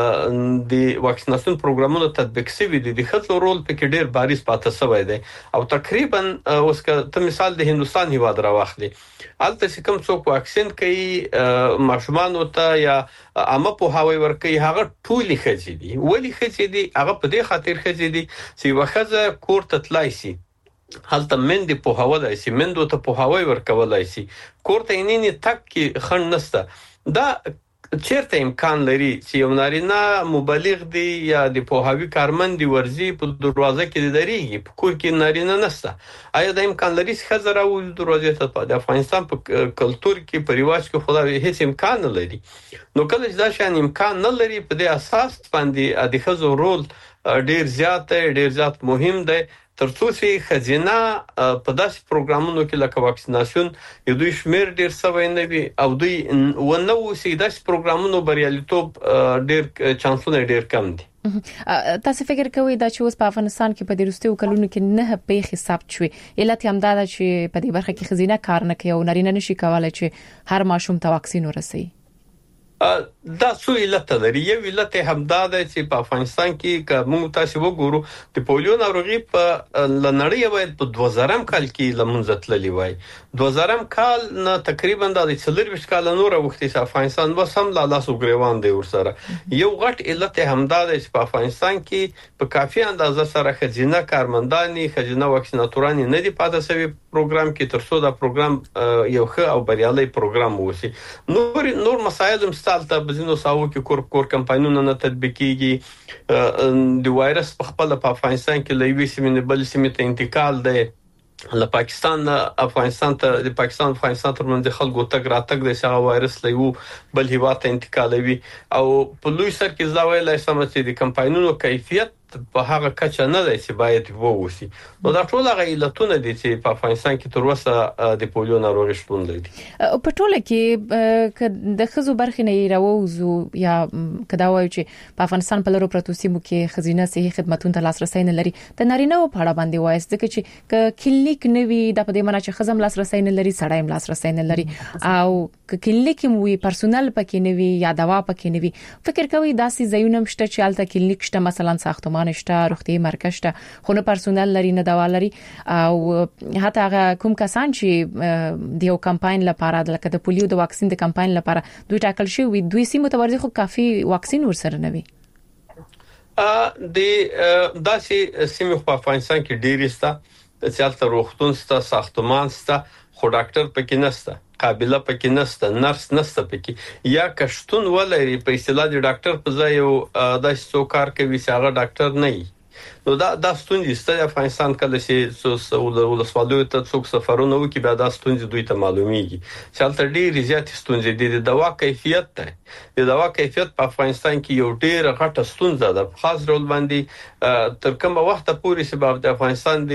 د واکسیناسیون پروګرامونو تطبیق شوی دي د خپل رول په کې ډیر بارز پاتې شوی دی او تقریبا اوس که مثال د هندستان هیواد راوخلي البته چې کوم څوک واکسین کوي ماشومان ته یا عامه په هواي ورکي هغه ټولي خځې دي ولی خځې دي هغه په دې خاطر خځې دي چې وخزه کور ته تلای شي هلته مندي په هوا دای شي مندو ته په هواي ورکولای شي کور ته نینی تک کې خند نسته دا چیرته امکان لري چې یو نارینه مبلغ دی یا د پوهاوی کارمند ورزي په دروازه کې درېږي په کور کې نارینه نشته آیا د امکان لري چې خزر او دروازه ته په افغانستان په کلچر کې په ریواج کې خدای هیڅ امکان نه لري. نو کله چې دا شان امکان نه لري په دې اساس باندې د خزر رول ډیر زیات مهم دی ترڅو چې خزینه په داسې پروګرامونو کې لکه واکسیناسیون یو دوی شمیر ډیر سوي نه وي او دوی ونه وسی داسې پروګرامونو بریالیتوب ډیر چانسونه ډیر کم دي. تاسو فکر کوئ دا چې اوس په افغانستان کې په دې وروستیو کلونو کې نه په حساب شوي علت هم دا چې په دې برخه کې خزینه کار نه کوي او نارینه نشي کولای چې هر ماشوم ته واکسین ورسوي. دا څو علت لري. یو علت هم دا دی چې په افغانستان کې کوم تاسو وګورو د پولیو ناروغي په لنړی باید په 2000 کال کې لمنځه تللی وای 2000 کال نه تقریبا د 40 کال نور وخت چې افغانستان بس هم لا لاسو ګریوان دی ورسره. یو غټ علت هم دا دی چې په افغانستان کې په کافي اندازه سره خزینه کارمندانی خزینه واکسیناتوران نه دی پاتې شوی پروګرام کې ترڅو دا پروګرام یو ښه او بریالي پروګرام وسی. نور مسایل هم ته بزینو ساو کې کور کمپاینونه نه تطبیقيږي د وایرس په خپل په افغانستان کې لوي سیمه بل سیمه ته انتقال دی له پاکستان افغانستان ته د پاکستان افغانستان ترمنځ خلکو تګ راتګ د هغه وایرس لوي بل هیوا ته انتقالوي او په لوی سر کې ځاوي لای سم چې د کمپاینونو کیفیت په هغه کچه نه دی چې باید ووسی. نو دا ټول هغه علتونه دي چې په افغانستان کې تر اوسه د پولیو ناروغي شتون لري. په ټوله کې د خزو برخې نه راوځو یا کدا وایي چې په افغانستان په لرو پروتو سیمو کې خزینه صحي خدماتونو ته لاسرسي نه لري د نارینه په اړه باندې وایي چې کلینیک نوي د په دې معنی چې خزم لاسرسي نه لري سړی لاسرسي نه لري او کلینیک موي پرسونل پکې نوي یا دوا پکې نوي فکر کوي داسې زيونه مشته چې الته کلینیک شته مثلا ساختمان نشته روغتي مرکز شته خو نه پرسونل لري نه دوا لري او حتی هغه کوم کسان چې د یو کمپاین لپاره لکه د پولیو د واکسین د کمپاین لپاره دوی ټاکل شوی دوی سیمه متورزي خو کافي واکسین ورسره نه وي. د داسې سیمه په افغانستان کې ډیر ستا چې روغتون ستا ساختمان ستا خو ډاکټر پکې نشته قابله پکې نشته نرس نشته پکې یا کشتون ولري په اصطلاح د ډاکټر په ځای یو د څو کار کوي چې هغه ډاکټر نه وي. نو دا ستونزې ستاسو افغانستان کله چې ولسوالیو ته څوک سفرونه وکړي بیا دا ستونزې دوی ته معلومیږي چې البته ډېر زیات ستونزې دي د دوا کیفیت ته د دوا کیفیت په افغانستان کې یو ډېر غټه ستونزه ده په خاص ډول باندې تر کومه وخت پورې چې د افغانستان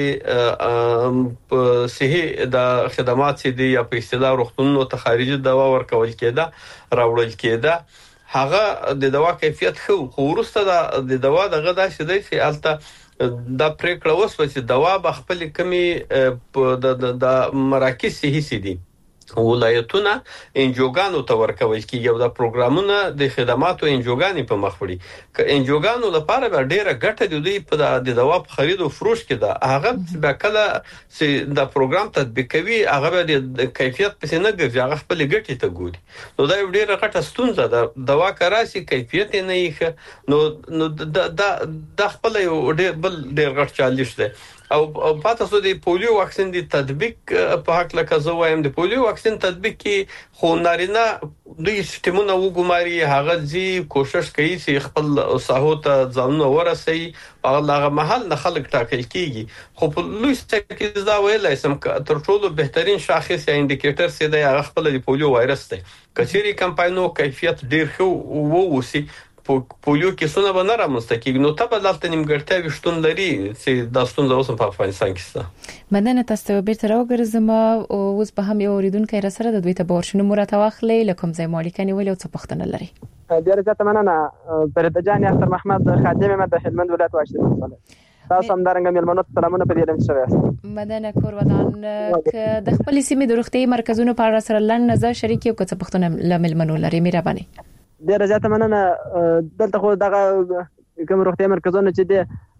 د صحي د خدمات دي یا په اصطلاح روغتونونو ته خارجي دوا ورکول کېده راوړل کېده هغه د دوا کیفیت خو ورسته د دوا دغه داسې دی چې البته دا پریکړه وسوه چې دوا به خپل کمی د مراکز صحي سي دي ولایتونه انجوګانو ته ورکول کیږي او د پروګرامونو د خدماتو انجوګانی په مخ وړي ک انجوګانو لپاره به ډیره ګټه د دوی په د دوا په خرید او فروش کې ده هغه به کله چې د پروګرام تطبیق کوي هغه به د کیفیت په نه ګرځي هغه خپل ګټې ته ګوري نو دا ډیره غټه ستونزه ده دوا کراسي کیفیت نه یې نو د خپل ډیر غټ چالش ده او پاتې سو د پولیو واکسین د تطبیق په حق لکه زه وایم د پولیو واکسین تطبیق کې خو نارینه دوی سیستمونه وګماري هغه زی کوشش کوي چې خپل ساحو ته ځانونه ورسي هغه محل نه خلک ټاکل کیږي خو په لوی ستکه دا ویلای سم تر ټولو بهترین شاخص یا انډیکیټر څه دی هغه خپل د پولیو وایرس دی کچېری کمپاینو کیفیت ډیر ښه ووسی پولیو کیسونه به نه رامنځته کیږي نو ته به دلته نیمګړتیاوې شتون لري چې دا ستونزه اوس په افغانستان کې شته مننه تاسو بیرته راوګرځم او اوس به هم یو اوریدونکو را سره د دوی ته بورشنو مرته واخلې لکم ځای مالکانی ولې او څه پښتنه لري ډیره زیاته مننه پردجان اختر محمد خادم د هلمند ولایت واشنطن تاسو هم درنګ ملمنو سلامونه په دې لم شوي مدنه کور ودان د خپل سیمې د روغتي مرکزونو په اړه سره لن نظر شریک یو څه پښتنه لملمنو لري مهرباني ډیره زیاته مننه دلته خو دغه کوم روغتي مرکزونه چې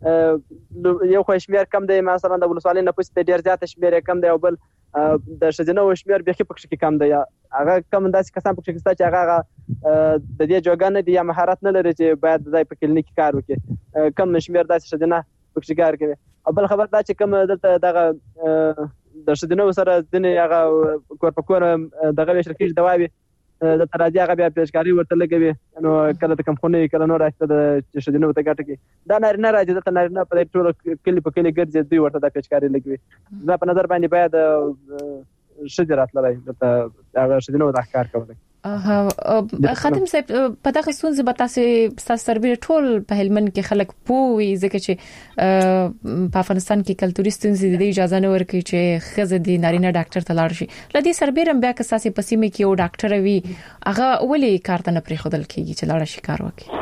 دی یو خو شمیر کم دی مثلا د ولسوالۍ نه پوسټ ډیر زیات شمیر کم دی او بل د شجنو شمیر به کې پکې کم دی هغه کم داسې کسان پکې شته چې هغه د دې جوګان دي یا مهارت نه لري چې باید د کلینیک کار وکړي کم شمیر داسې شجنه پکې کار کوي او بل خبر دا چې کم دلته دغه د شجنو سره د هغه کور په کور دغه شرکت دواوي د تراجع هغه بیا پیشکاری ورته لګوي نو کله د کم خونه کله نور راځي د شجنو ته ګټه کې دا نارینه راځي د نارینه په ټول کلی په کلی ګرځي دوی ورته د پیشکاری لګوي دا په نظر باندې باید شجرات لري د هغه شجنو د احکار کوي خادم صاحب په دغه ستونزه به تاسو سربېره ټول په هلمند کې خلک پوي ځکه چې په افغانستان کې کلتوري ستونزې د اجازه نه ورکوي چې خزه د نارینه ډاکټر ته لاړ شي لدی سربېره بیا که تاسو په سیمه کې یو ډاکټر وي هغه ولې کارته نه پرې خودل کیږي چې لاړ شي کار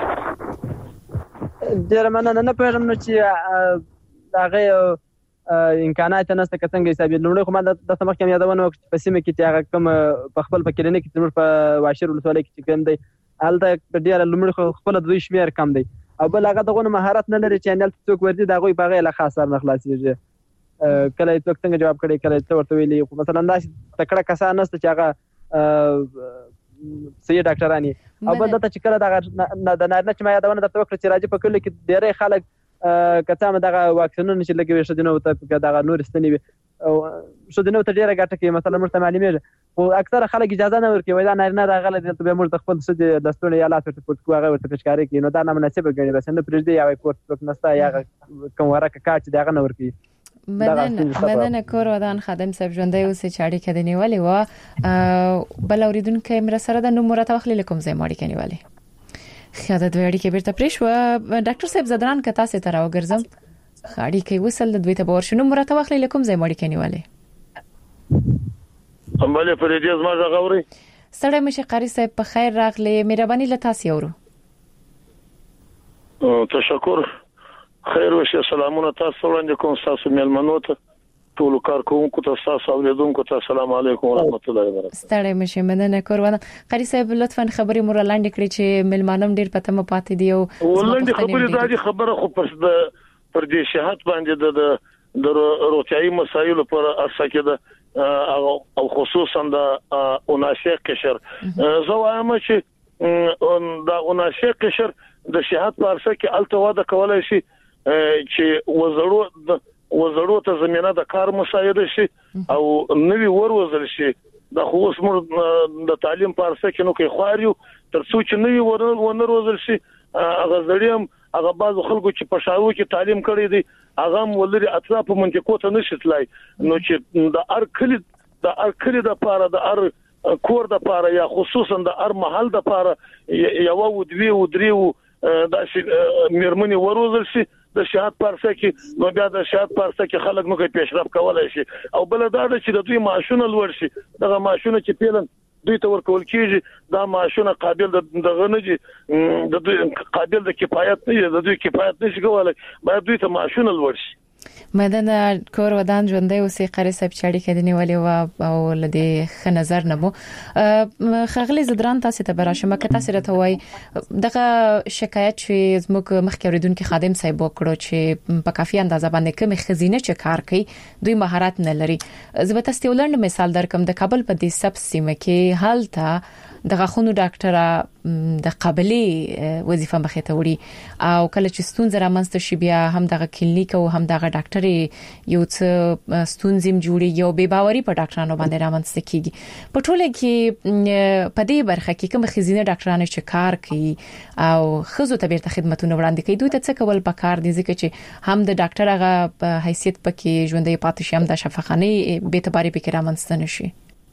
وکړي ډیر مننه نه پېژنم چې هغه امکانات نشته که څنګه حساب لومړی خو ما د سمخ کې یادونه وکړه په سیمه کې چې هغه کوم په خپل په کلینیک کې تمر په واشر ولسوالۍ کې کوم دی الته ډیر لومړی خپل د دوی شمیر کم دی او بل هغه دغه مهارت نه لري چې انل څوک ورته دغه په غیله خاصه نه خلاصيږي کله څوک څنګه جواب کړي کله څه ورته ویلي مثلا دا تکړه کسان نشته چې هغه صحیح ډاکټرانی او بل دا چې کله د نارینه چې ما یادونه درته وکړه چې راځي په کله کې ډیره خلک کته دغه واکسینونه چې لګوي شدنه او ته دغه نور استنی او شدنه ته ډیره ګټه کوي مثلا مرته معلومه او اکثر خلک اجازه نه ورکوي دا نه راغله د به موږ خپل څه د ستونی یالات ته پټ کوغه ورته پېشکاري کوي نو دا نه مناسب غني بس نه پرېږدي یا کورس نستا یا کوم ورکه کاټ دغه نه ورکوي مننه کور ودان خادم صاحب ژوندۍ اوس چې اړیکه د نیولې و بل اوریدونکو مر سره د نوم مرته وخت لیکم زې ماړي کني والي خاطر د اړیکې بیرته پریښو ډاکټر صاحب زدران کته سي تر اوګرزم خاړي کې وصل د دوی ته ورشنو مرته وخت لیکم زې ماړي کني والي هماله پر دې زما غوړي سړی مشه قاری صاحب په خیر راغلی مهرباني لته تاسو ورو تشکر خیر وشه سلامونه تاسو وړاندې کوم تاسو ملمنو ته ټول کارکونکو ته تاسو اوریدونکو ته السلام علیکم ورحمت الله وبرکاته ستړی مشه مننه کوروانه قاری صاحب لطفا خبري مور لاندې کړی چې ملمانم ډیر پته م پاتې دی او ولنډ خبرې دا خبره خو پر دې شهادت باندې د روغتيایي مسایلو پر اساس کې او خصوصا د اوناشق قشر زه وایم چې د اوناشق قشر د شهادت په اساس کې التواده کولای شي چې وزړو ته زمينه د کار مساعده شي او نوی وروزل شي د خو اوس موږ د تعلیم په اساس کې نو کې خواريو تر څو چې نوی ونروزل شي هغه زړیم هغه بعض خلکو چې په شاو کې تعلیم کړی دي هغه ولري اطراف منطقو ته نشي تلای نو چې د ار کلی د پاره د ار کور د پاره یا خصوصا د ار محل د پاره یو او دوی او دریو د میرمنې وروزل شي د شهادت پارسه کې نو بیا د شهادت پارسه کې خلک نو کې پیشرفت کولای شي او بل دا چې د دوی معاشونه لوړ شي دغه معاشونه چې پیلن دوی ته ورکول کیږي دا معاشونه قابل د غنجي د دوی قابل د کفایت نه د دوی کفایت نشي کولای باید دوی ته معاشونه لوړ شي مدن کور ودان ژوندۍ اوسې قاری صاحب چاړي کې د نیولې او لدی خ نظر نه مو خغلی زدران تاسو ته براشمه که تاسو راته وای دغه شکایت چې زموږ مخکې اوریدونکو خادم صاحب وکړو چې په کافي اندازه باندې کوم خزینه چې کار کوي دوی مهارت نه لري. زه به تاسو ولرم مثال درکم د کابل په دې سب سیمه کې حالته د غاخونو ډاکټر د قبلي وظیفه مخې ته وړي او کله چې ستونزه رامنځته شي بیا هم دغه کلینیک او هم دغه ډاکټر یو څه ستونزې جوړي یو بے باوري په ډاکټرانو باندې رامنځته کیږي. په ټوله کې په دې برخه کې کوم خزینه ډاکټرانو چې کار کوي او خزو ته بیرته خدماتونه وړاندې کوي دوی ته څه کول پکار دي ځکه چې هم د ډاکټر هغه په حیثیت پکې ژوندۍ پاتې شي هم د شفاخانه به اعتباري پکې رامنځته نشي.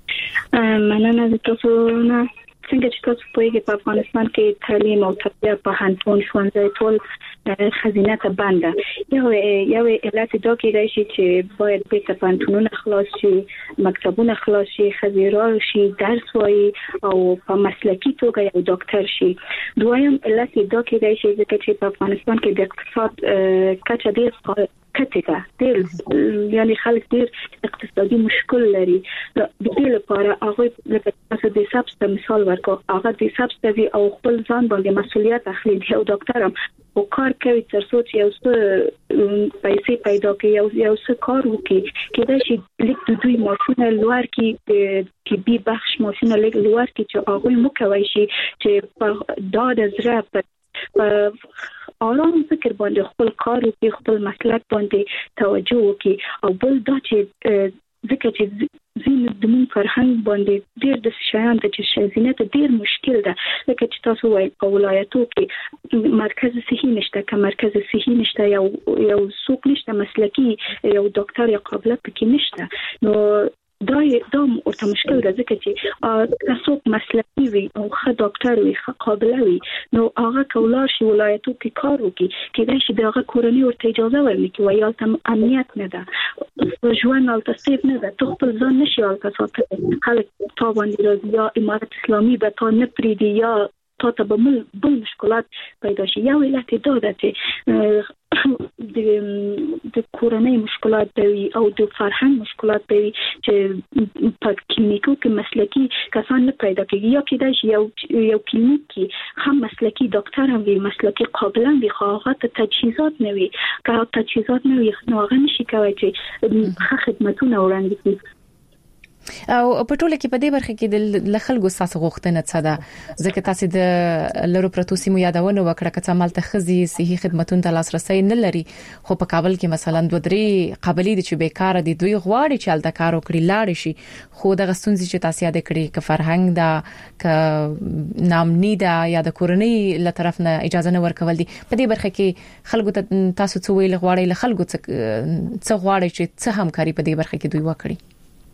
مننه د تاسو نه څنګه چې تاسو په افغانستان کې تعلیم او تربیه په هانتون ښوونځي ټول خزینه ته بنده یو علت دا کېدای شي چې باید به پانتونونه خلاص شي مکتبونه خلاص شي خزیرا شي درس وایي او په مسلکی توګه یو ډاکټر شي. دویم علت دا کېدای شي چې په افغانستان کې د اقتصاد کچه ډېر کټه ډېر یعنی خلک ډېر اقتصادي مشکل لري. د دې لپاره هغه لکه تاسو د سبسته مثال ورکو هغه د سبسته او خپل ځان باندې مسؤلیت اخلي یو ډاکټر او کار کوي تر څو چې یو څه پیسې پیدا کړي یو څه کار وکړي کېدای شي لیک د دوی ماشونه لوړ کې بي بخش ماشونه لیک لوړ کې چې هغه مو کوي شي چې په داد زړه په آرام فکر باندې خپل کار او خپل مسلک باندې توجه وکړي او بل دا چې ځکه چې زین د مون فرهنګ باندې ډېر د شیان د شایزینه ته ډېر مشکل ده لکه چې تاسو وایي په ولایتو کې مرکز صحي نشته که مرکز صحي نشته یو څوک نشته مسلکی یو ډاکټر یا قابلیت پکې نشته نو دا ورته مشکل ده ځکه چې تاسو مسلکی وي او ښه ډاکټر وي ښه قابل وي نو هغه کولای شي ولایتو کې کار وکړي کېدای شي دغه کورنۍ ورته اجازه ورنکړي وایي البته امنیت نه ده ژوند البته سیف نه ده تو خپل ځان نشي البته ساتلی خلک تا باندې راځي یا امارت اسلامي به تا نه پریږدي یا تا ته به بل مشکلات پیدا شي. یو علت دا ده چې د کورنۍ مشکلات وي او د فرهنګ مشکلات وي چې په کلینیکو کې مسلکی کسان نه پیدا کېږي یا کېدای شي یو کلینیک کې هم مسلکی ډاکټر هم وي مسلکی قابل هم وي خو هغه ته تجهیزات نه وي که تجهیزات نه وي نو هغه نشي کولی چې ښه خدمتونه وړاندې کړي. او په ټوله کې په دې برخه کې د خلکو ساس غوښتنه څه ده ځکه تاسو د لرو پروتو سیمو یادونه وکړه چې عمل ته خزي صحي خدماتونو ته لاسرسي نه لري خو په کابل کې مثلا 2-3 قبلي د چې بیکاره دي دوی غواړي چې الته کار وکړي لاړ شي خو د غستونځي چې تاسو یاد کړی ک فرهنګ دا ک نامنی دا یا د کورنۍ له طرف نه اجازه نه ورکول دي په دې برخه کې خلکو ته تاسو څه ویل غواړي له خلکو څه غواړي چې څه همکاري په دې برخه کې دوی وکړي.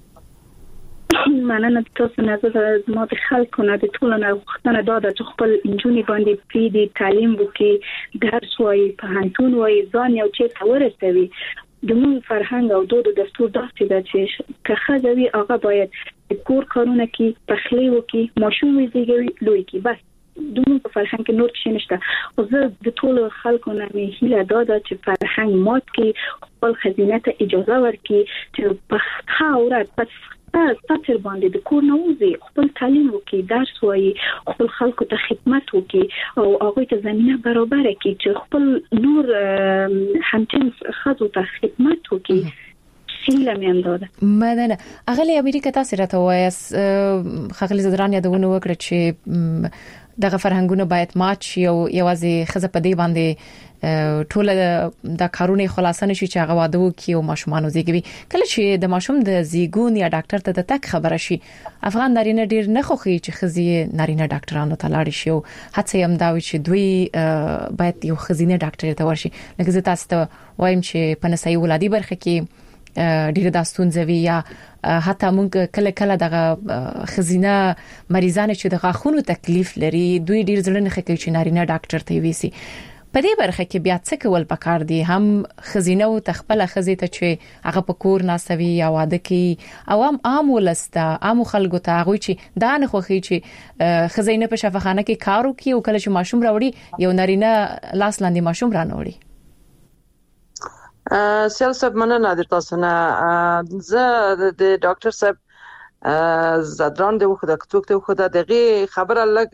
مننه تاسو نه زما د خلکو نه د ټولو نه غوښتنه دا ده چې خپل انجونی باندې پری تعلیم وکړي درس وایي په هانتون وایي ځان یو چیرته ورسوي. د مون فرهنګ او دود دستور داسې ده چې که خزوي هغه باید کور کارونه کې پخلی وکړي ماشوم وزیږوي لوی کې بس دومره په فرهنګ کې نور څه نشته خو زه د ټولو خلکو نه هیله دا ده چې فرهنګ مات کې خپل خزینه ته اجازه ورکړي چې په خاورات پس تاسو باندې د کور نوځي خپل تعلیم وکړي درس وایي خپل خلکو ته خدمت وکړي او هغه ته زمينه برابر کړي چې خپل نور همچنس خزو ته خدمت وکړي. سیله مې انداده مننه. اغلی امریکا تاسو راته وایس خغلی زدران یادونه وکړه چې دغه فرهنګونه باید مات شي او یوازې خزه په دی باندې ټول د کارونه خلاصانه شي چې هغه واده وکي او ماشومان زیږوي. کله چې د ماشوم د زیګون یا ډاکټر ته د تک خبره شي افغان نارینه ډیر نه خوخي چې خزي نارینه ډاکټرانو ته لاړ شي او هڅه هم دا وي چې دوی باید یو خزینه ډاکټر ته ورشي. لکه زه تاسو ته وایم چې په نسایي ولادي برخه کې ډیره داستون زوی یا حتی مونږ کله کله دغه خزینه مریضان چې د غاخونو تکلیف لري دوی ډیر ځل نه کوي چې نارینه ډاکټر ته ویسي. په دې برخه کې بیا څه کول پکار دي هم خزینه او تخپل خزې ته چې هغه په کور ناسوي یا واده کې او عام ولسته عام خلکو ته هغه چې دا نه خوخي چې خزینه په شفاخانه کې کار وکي او کله چې ماشوم راوړي یو نارینه لاس لاندې ماشوم رانوړي. سیاست مننه د تاسو نه. زه د ډاکټر صاحب زدران د وخت د کتوک ته خو دغه خبره لګ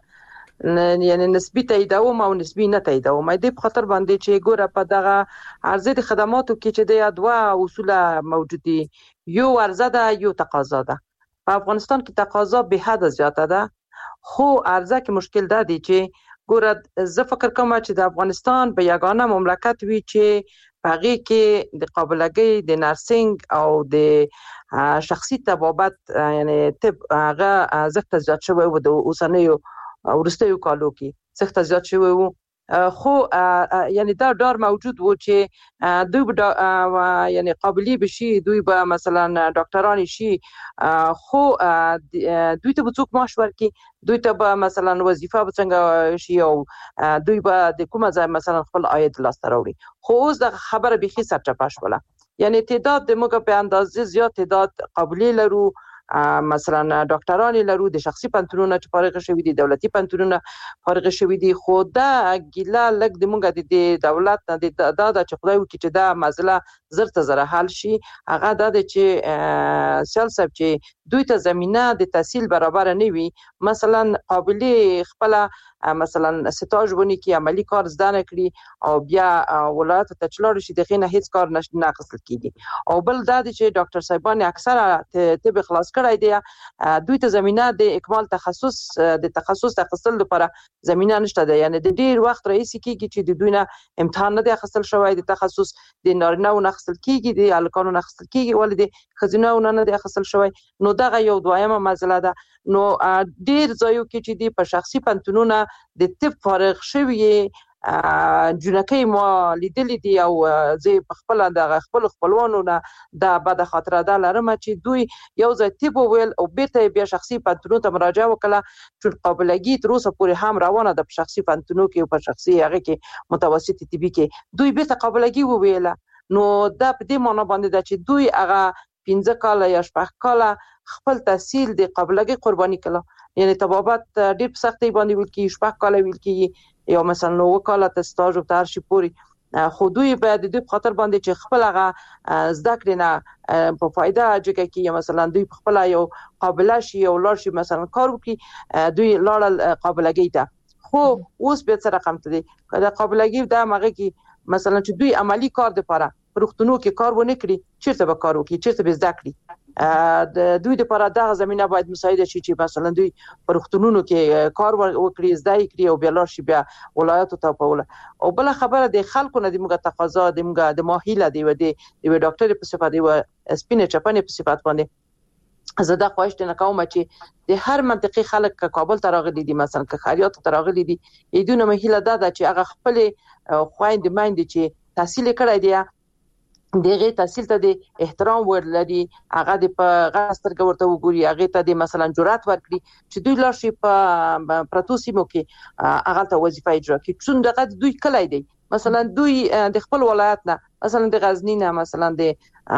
یعنی نسبی تاییدوم او نسبی نه تاییدوم. د خاطر باندې چې ګوره په دغه عرضه د خدماتو کې چې د دوه اصول موجود دي، یو عرضه ده یو تقاضا ده. په افغانستان کې تقاضا به حد زیاته ده، خو عرضه کې مشکل ده دی چې ګوره زه فکر کوم چې د افغانستان به یگانه مملکت وي چې هغه کې د قابلیت د نرسنګ او د شخصي طبابت یعنی طب هغه زښت زیات شوی و د اوسنیو ورستیو کالو کې زښت زیات شوی و، خو یعنی دا ډار موجود و چې دوی یعنی قابلیت بشي، دوی به مثلا ډاکټران شي، خو دوی ته څوک معاش ورکړي، دوی ته به مثلا وظیفه څنګه شي او دوی به د کومه ځای مثلا خپل عاید لاسته راوړي. خو اوس د خبره بيخي سرچپه شوله، یعنی تعداد د موږ په اندازې زیات تعداد قابلیت لرو، مثلا ډاکټران لرو، د شخصي پنتونونه چې فارغ شوي دي، دولتي پنتونونه فارغ شوي دي، خو دا ګیله لګ د موږ د دولت نه دا چې خدای وکړي چې دا مسله زر ته زر حل شي. هغه دا چې سیاست چې دوی ته زمينه د تحصیل برابر نه وي، مثلا قابلیت خپل مثلا ستاج ونی کی عملی کار زده نکړي او بیا ولایت ته چلار شي، دغه نه هیڅ کار نه اخیستل کیږي. او بل دا چې ډاکټر صاحبان اکثره طب خلاص کړی دی، دوی ته زمينه د اکمال تخصص اخیستل لپاره زمينه نشته ده. یعنی د ډیر وخت رئیس کیږي چې د دوی نه امتحان نه دی اخیستل شوی، د تخصص د نارینه و نه اخیستل کیږي، د الکانو نه اخیستل کیږي، ولې د خزینه و نه دی اخیستل شوی. نو دغه یو دویمه مسله ده. نو ډیر ځایو کې چې دی په شخصي پنتونونه د طب فارغ شوی جنکې ما لیدلې دي، او زه په خپل دغه خپلوانو نه دا بد خاطره ده لرم چې دوی یو ځای طب ویل او بیرته بیا شخصي پنتونو ته مراجعه وکړه، چې قابلیت تر اوسه پورې هم روانه ده په شخصي پنتونو کې او په شخصي هغه کې متوسط طبي کې دوی بیرته قابلیت ویله. نو دا په دې معنی باندې ده چې دوی هغه 15 کاله یا 6 کاله خپل تحصیل د قابلیت قرباني کړه. یعنی طبابت ډېر په سختۍ باندې ویل کی 6 کاله ویل کی یا مثلا 9 کاله ته سټاژ او تر شي پوری، خو دوی باید د خاطر باندې چې خپل هغه زده کړې نه په فائدہ جګه کې مثلا دوی خپل یو قابلیت شي او لار شي مثلا کار وکړي، دوی لاړ قابلیت ته. خو اوس به څه رقم ته دي دا قابلیت دا مګه کې مثلا چې دوی عملی کار د لپاره پرختونو کې کار ونه کړي، چیرته به کار وکړي، چیرته به زده کړي. د دوی لپاره دغه زمينه باید مساعده شي چې مثلا دوی پرختونونو کې کار وکړي، زده کړي او بیا لار شي بیا ولایتو ته په. او بل خبره د خلکو نه د موږ تقاضا د موږ د ماهیله دی و د ډاکټر په صفات دی و سپینه چپنه په صفات باندې زه دا خواهش نه کوم چې د هر منطقي خلک کابل ته راغلي دي، مثلا خاریات ته راغلي دي، ایدونه مهیله ده چې هغه خپل خويند مایند چې تحصیل کړی دی دغه تحصیل ته د احترام ورلري، هغه د په غاسترګ ورته وګوري، هغه ته د مثلا جرأت ورکړي چې دوی لاشي په پروتوسیمو کې هغه ته وظیفه اجرا کړي. څون دغه دوی کلای دی مثلا دوی د خپل ولایت نه مثلا د غزنی نه مثلا د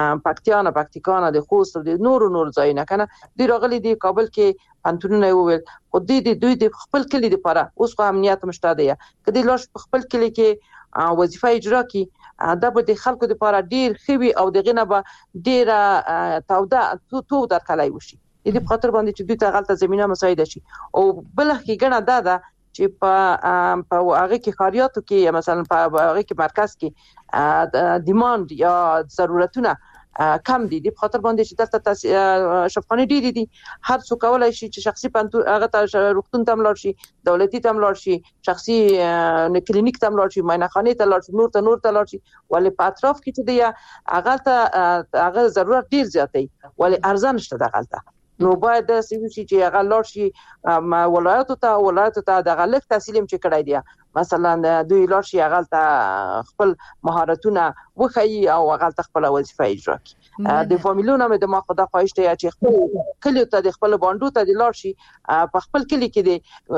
پکتیکا د خوست او د نور ځایونه کنه دی راغلي دی کابل کې پنتونونه وویل، خو دوی د خپل کلی لپاره اوس خو امنیت مشته دی، کدی لاش په خپل کلی کې وظیفه اجرا کی دا به د خلکو لپاره ډیر خوي او دغه نه به ډیر توده درکلای وشي. دې په خاطر باندې چې دوی ته غلطه زمينه مساعده شي. او بل کې ګڼه ده چې په هغه کې خاریاتو کې مثلا په هغه کې مرکز کې ډیماند یا ضرورتونه کم دي، په خاطر باندې چې دلته شفقانه ډېری دي، هر څوک کولای شي چې شخصي پنتون هغه ته روغتون ته ملاړ شي، دولتي ته ملاړ شي، شخصي کلینیک ته ملاړ شي، معاینخانه ته ملاړ شي، نور ته ملاړ شي، ولې په اطراف کې چې دی هغه ته هغه ضرورت ډیر زیات دی، ولې ارزان شته دغه. نو باید د سیوسی چې هغه لار شي ولایتو ته د غلط تحصیل چې کړای دی، مثلا دوی لار شي هغه ته خپل مهارتونه وخی او هغه ته خپل وظیفه اجرا کړي. د فامیلونو مې د ما خدا خواهش ته چې خپل کلی ته د خپل باندو ته د لار شي په خپل کلی کې د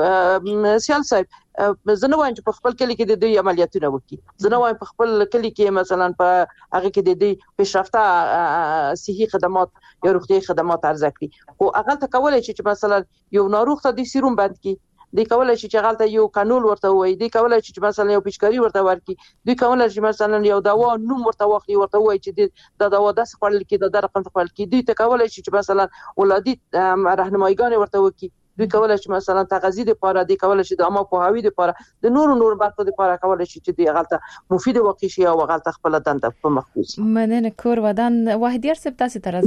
سیال صاحب زنه وایم چې په خپل کلی کې د دوی عملیاتونه وکړي، زنه وایم په خپل کلی کې مثلا په هغه کې د دوی پیشرفته صحي خدمات یا روغتي خدمات ارزه کړي. خو هغه ته کولای شي چې مثلا یو ناروغ ته د سیروم بند کړي، دی کولای شي چې غلطه یو قانون ورته وایي دی کولای شي چې مثلا یو پیشکاری ورته ورکړي دی کولای شي مثلا یو دوا نوم ورته واخلي ورته وایي چې دا دوا د خپل کې د رقم خپل کې دی ته کولای شي چې مثلا ولادي راهنمایګان ورته وکړي دوی کولای شي مثلا تغذیه لپاره دی کولای شي د عامه پوهاوی لپاره د نور برخو لپاره کولای شي چې دی غلطه مفید واقع شي او غلطه خپل دنده په مخکوس مننه کور ودان واحدیار سپ تاسو تر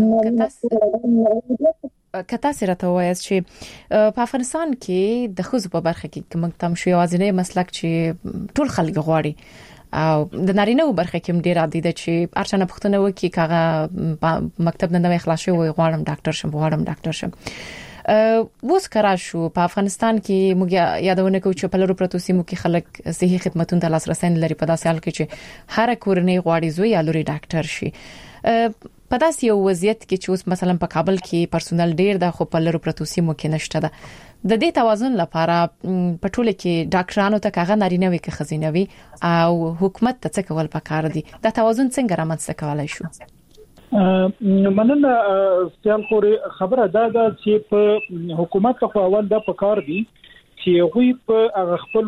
کتا سره ته وایي چې په افغانستان کې د خوځ په برخه کې کوم تم شو یوازینی مسلک چې ټول خلک غواړي او د نارینه برخه کې ډیر عادي ده چې ارچنه پښتنه وکي کاغه مکتب نه اخلاص شوی غواړم ډاکټر شم ووس کرا شو په افغانستان کې موږ یادونه کوو چې په لرو پروتو سیمو کې خلک صحي خدماتو ته لاسرسي لري په داسې حال کې چې هر کورنۍ غواړي زوی یا لوري ډاکټر شي په داسې یو وضعیت کې چې اوس مثلا په کابل کې پرسونل ډیر د خو په لرو پروتو سیمو کې نشته ده د دې توازن لپاره په ټوله کې ډاکټرانو ته کاغه نارینه وي کې خزینوي او حکومت ته څه کول پکار دي دا توازن څنګه رامنځته کولای شو مننه سیال خوري خبره دا چې په حکومت خو اول دا پکار دي چې غوي په خپل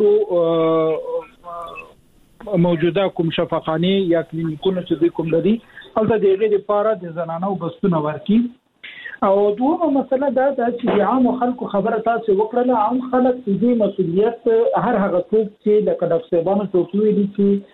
موجوده کوم شفاخانه یا کلینیکونه چې کوم لري البته دغه لپاره د زنانو بستونه ورکي او دوه مسله دا چې عام خلکو خبره تاسو وکړه عام خلک دې مسؤلیت هر هغه څوک چې لکه د سبانو ټوکوي دي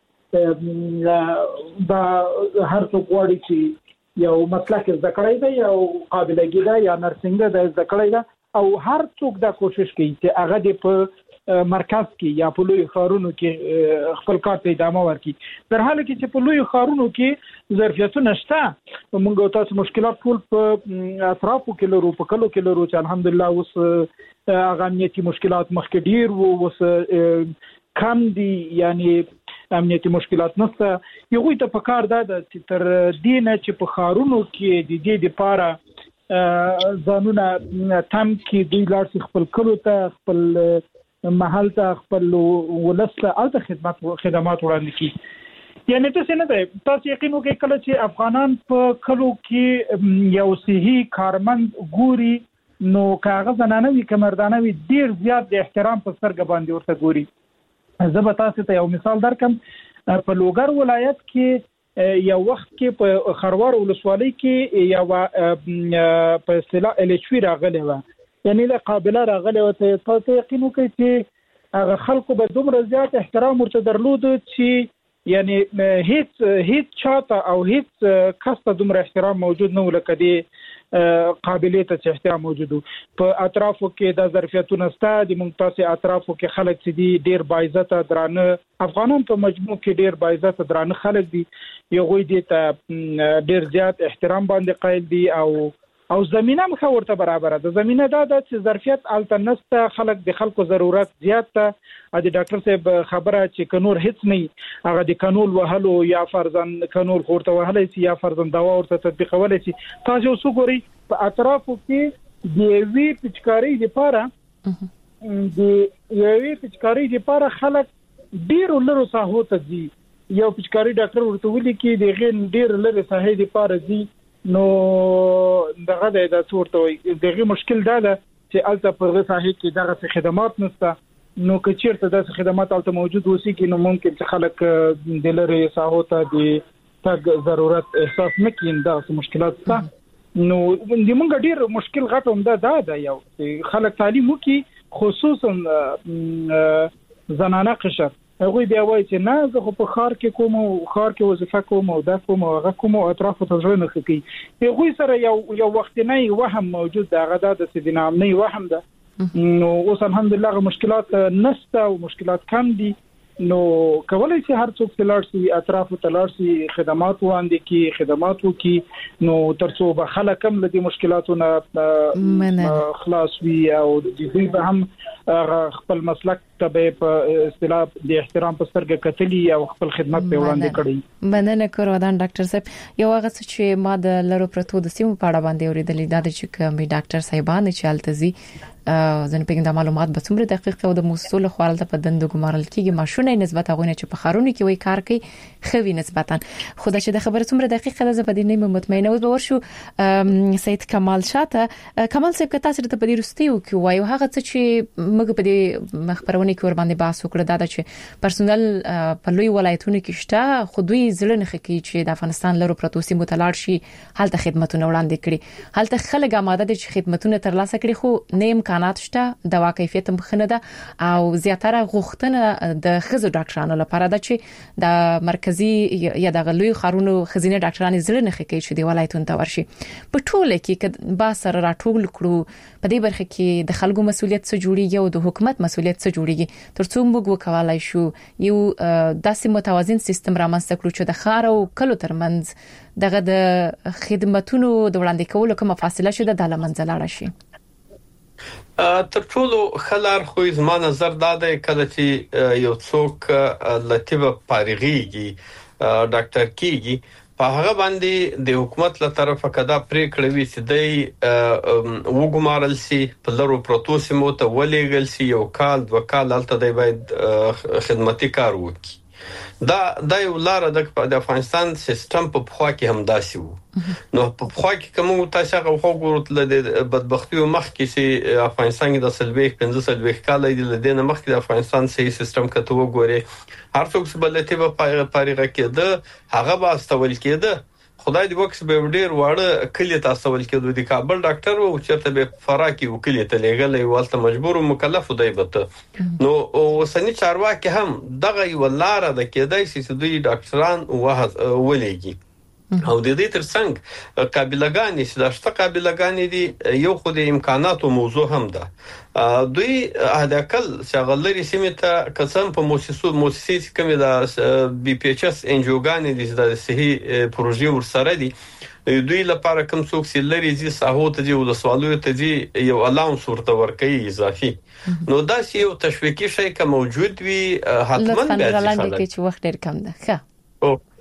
چې دا هر څوک وړي چې یو مسلک ذکر دی او قابلیت دی یا نرسنګ دی ذکر دی او هر څوک دا کوشش کوي چې هغه د په مرکز کې یا په لوی ښارونو کې خپل کار ته ادامه ورکړي در حال کې چې په لوی ښارونو کې ظرفیتونه شته موږ تاسو مشکلات ټول په اطرافو کې لرو په کلو کې لرو چې الحمدلله اوس هغه امنیتي مشکلات مخکې ډیر وو اوس کم دي یعنی امنیتي مشکلات نشته یو ته په کار ده چې تر دینه چې په خارونو کې د دې لپاره ځانونه تم کې دوی لار خپل کلو ته خپل محل ته خپل ولسته الته خدمات وړاندې کی یعنی څه نه ده تاسو یقین وکړئ کله چې افغانان په کلو کې یو صحي کارمند ګوري نو کاغذ زنانه وي کمردانه وي ډیر زیات د احترام په سترګ باندې ورته ګوري زه به تاسو ته یو مثال درکم په لوګر ولایت کې یو وخت کې په خروار ولسوالۍ کې یو په اصطلاح الچوي راغلی و یعنی له قابله راغلی و ته تاسو یقین وکړئ چې هغه خلکو به دومره زیات احترام ورته درلود چې یعنی هیڅ چاته او هیڅ کس ته دومره احترام موجود نه ولکه دی قابلیت ته احترام موجود په اطرافو کې د ظرفیتونو ستاسو د ممتازه اطرافو کې خلک چې دي ډیر باعزت درانه افغانان په مجموع کې ډیر باعزت درانه خلک دي یو غوي دي ته ډیر زیات احترام باندې قائل دي او زمينه مخ ورته برابر ده زمينه دا چې ظرفیت التنسته خلک د خلکو ضرورت زیات ته د ډاکټر صاحب خبره چې کنور هیڅ نه هغه د قانون وهلو یا فرضاً قانون ورته وهلای شي یا فرضاً دوا ورته تطبیقولای شي تاسو وګورئ په اطرافو کې د وی پچکاری لپاره خلک ډیر لرو ساحو ته دي یو پچکاری ډاکټر ورته ولي کې د غیر ډیر لري ساحې لپاره دي نو دغه د څورته دغه مشکل دا ده چې الته په ساحې کې دغه خدمات نشته نو که چیرته د خدمات الته موجود وسی کې نو ممکن چې خلک د لری ساحو ته د تګ ضرورت احساس نکین دا مشکلات ده نو د مونږ ډیر مشکل غټوم دا یو خلک تعلیم وکي خصوصا زنانه قشر هغه بیا وایي چې نه زه خو په خار کې وظیفه کوم او دا کوم او هغه کوم اطرافو ته ځای نه کوي هغه سره یو وختنی وهم موجود ده هغه د سیدنامنی وهم ده نو اوس الحمدلله مشکلات نشته او مشکلات کم دي نو کولای شي هر څوک تلارسي اطرافو تلارسي خدمات وړاندې کی خدمات وکي نو ترڅو به خلک هم له دې مشکلاتونو خلاص وي او دوی به هم خپل مسلک ته په اصطلاح د احترام په سترګه کتلی او خپل خدمت په وړاندې کړی مننه کورودان ډاکټر صاحب یو هغه چې ما د لرو پرتو د سیمو په اړه باندې اوریدلې دا چې کوم ډاکټر صاحبان چې التزي ځنه پیګم د معلومات به څومره دقیق او د موصول خپل په دند ګمارل کیږي ماشونه نسبت هغه چې په خارونو کې وای کار کوي خوي نسبتا خدای چې د خبره څومره دقیقه ده زه په دې نه مطمئنه اوس به ورشو سید کمال شاته کمال صاحب که تاسو ته په دې رستیو کې وایو هغه څه چې موږ په دې مخبرونه کې ور باندې بحث وکړو دا چې پرسونل په لوی ولایتونو کې شته خو دوی ځل نه خکې چې د افغانستان لرو پروتو سیمو ته لاړ شي هلته خدماتونه وړاندې کړي هلته خلک آماده دي چې خدماتونه ترلاسه کړي خو نه امکانات شته د واقعیت مخنه ده او زیاتره غوښتنه د خزو ډاکټرانو لپاره ده چې د مرکزی یا د غلوی خارونو خزینه ډاکټرانو ځل نه خکې چې دی ولایتونو ته ورشي په ټوله کې با سره راټول کړو په دې برخه کې د خلکو مسولیت څه جوړیږي او د حکومت مسولیت څه جوړیږي ترڅو موږ وکولای شو یو داسې متوازن سیستم رامنځته کړو چې د خار او کلو ترمنځ دغه د خدماتونو د وړاندې کولو کومه فاصله شوه د لمنځه لاړ شي تر ټولو خلار خو زما نظر دا دی کله چې یو څوک لطیفه فارغيږي ډاکټر کیږي په هغه باندې د حکومت له طرفه کدا پریکړه وی چې دی وګمارل سي په لرو پروتوسیمو ته ولېګل سي یو کال دوه کال الته دی باید خدماتي کار وکړي دا یو لار د افغانستان سیستم په خوا کې هم داسي وو نو په خوا کې کوم تاسو هغه وګورئ د بدبختی مخ کې چې افغانستان د سلويخ 15 کال دی لدین مخ کې د افغانستان سي سیستم کته وګوري هر څوک چې بلته په پاریغه کې هغه با استول کېده خدای دې وکس به ډیر واړه کلی تاسو ول کېدو د کابل ډاکټر او چرته به فراکي وکیل ته لګلې ولته مجبور او مکلف دی بته نو وسنی چارواکي هم دغه ولاره د کېدای چې دوی ډاکټران ولېږي او د دې ترڅنګ قابلګانی چې داشته قابلګانی دي یو خو د امکاناتو موضوع هم ده دوی هداکل شغلري سیمه قسم په مؤسسې کومه د بي پی ایچ اس انجوګانی دي د صحي پروژې ورسره دي دوی لپاره کوم څوک چې لري چې ساحو ته دی او سوالو ته دی یو الاونس ورته ورکوي اضافي نو دا یو تشویقي شی که موجود وي حتما به چې وخت ډیر کم ده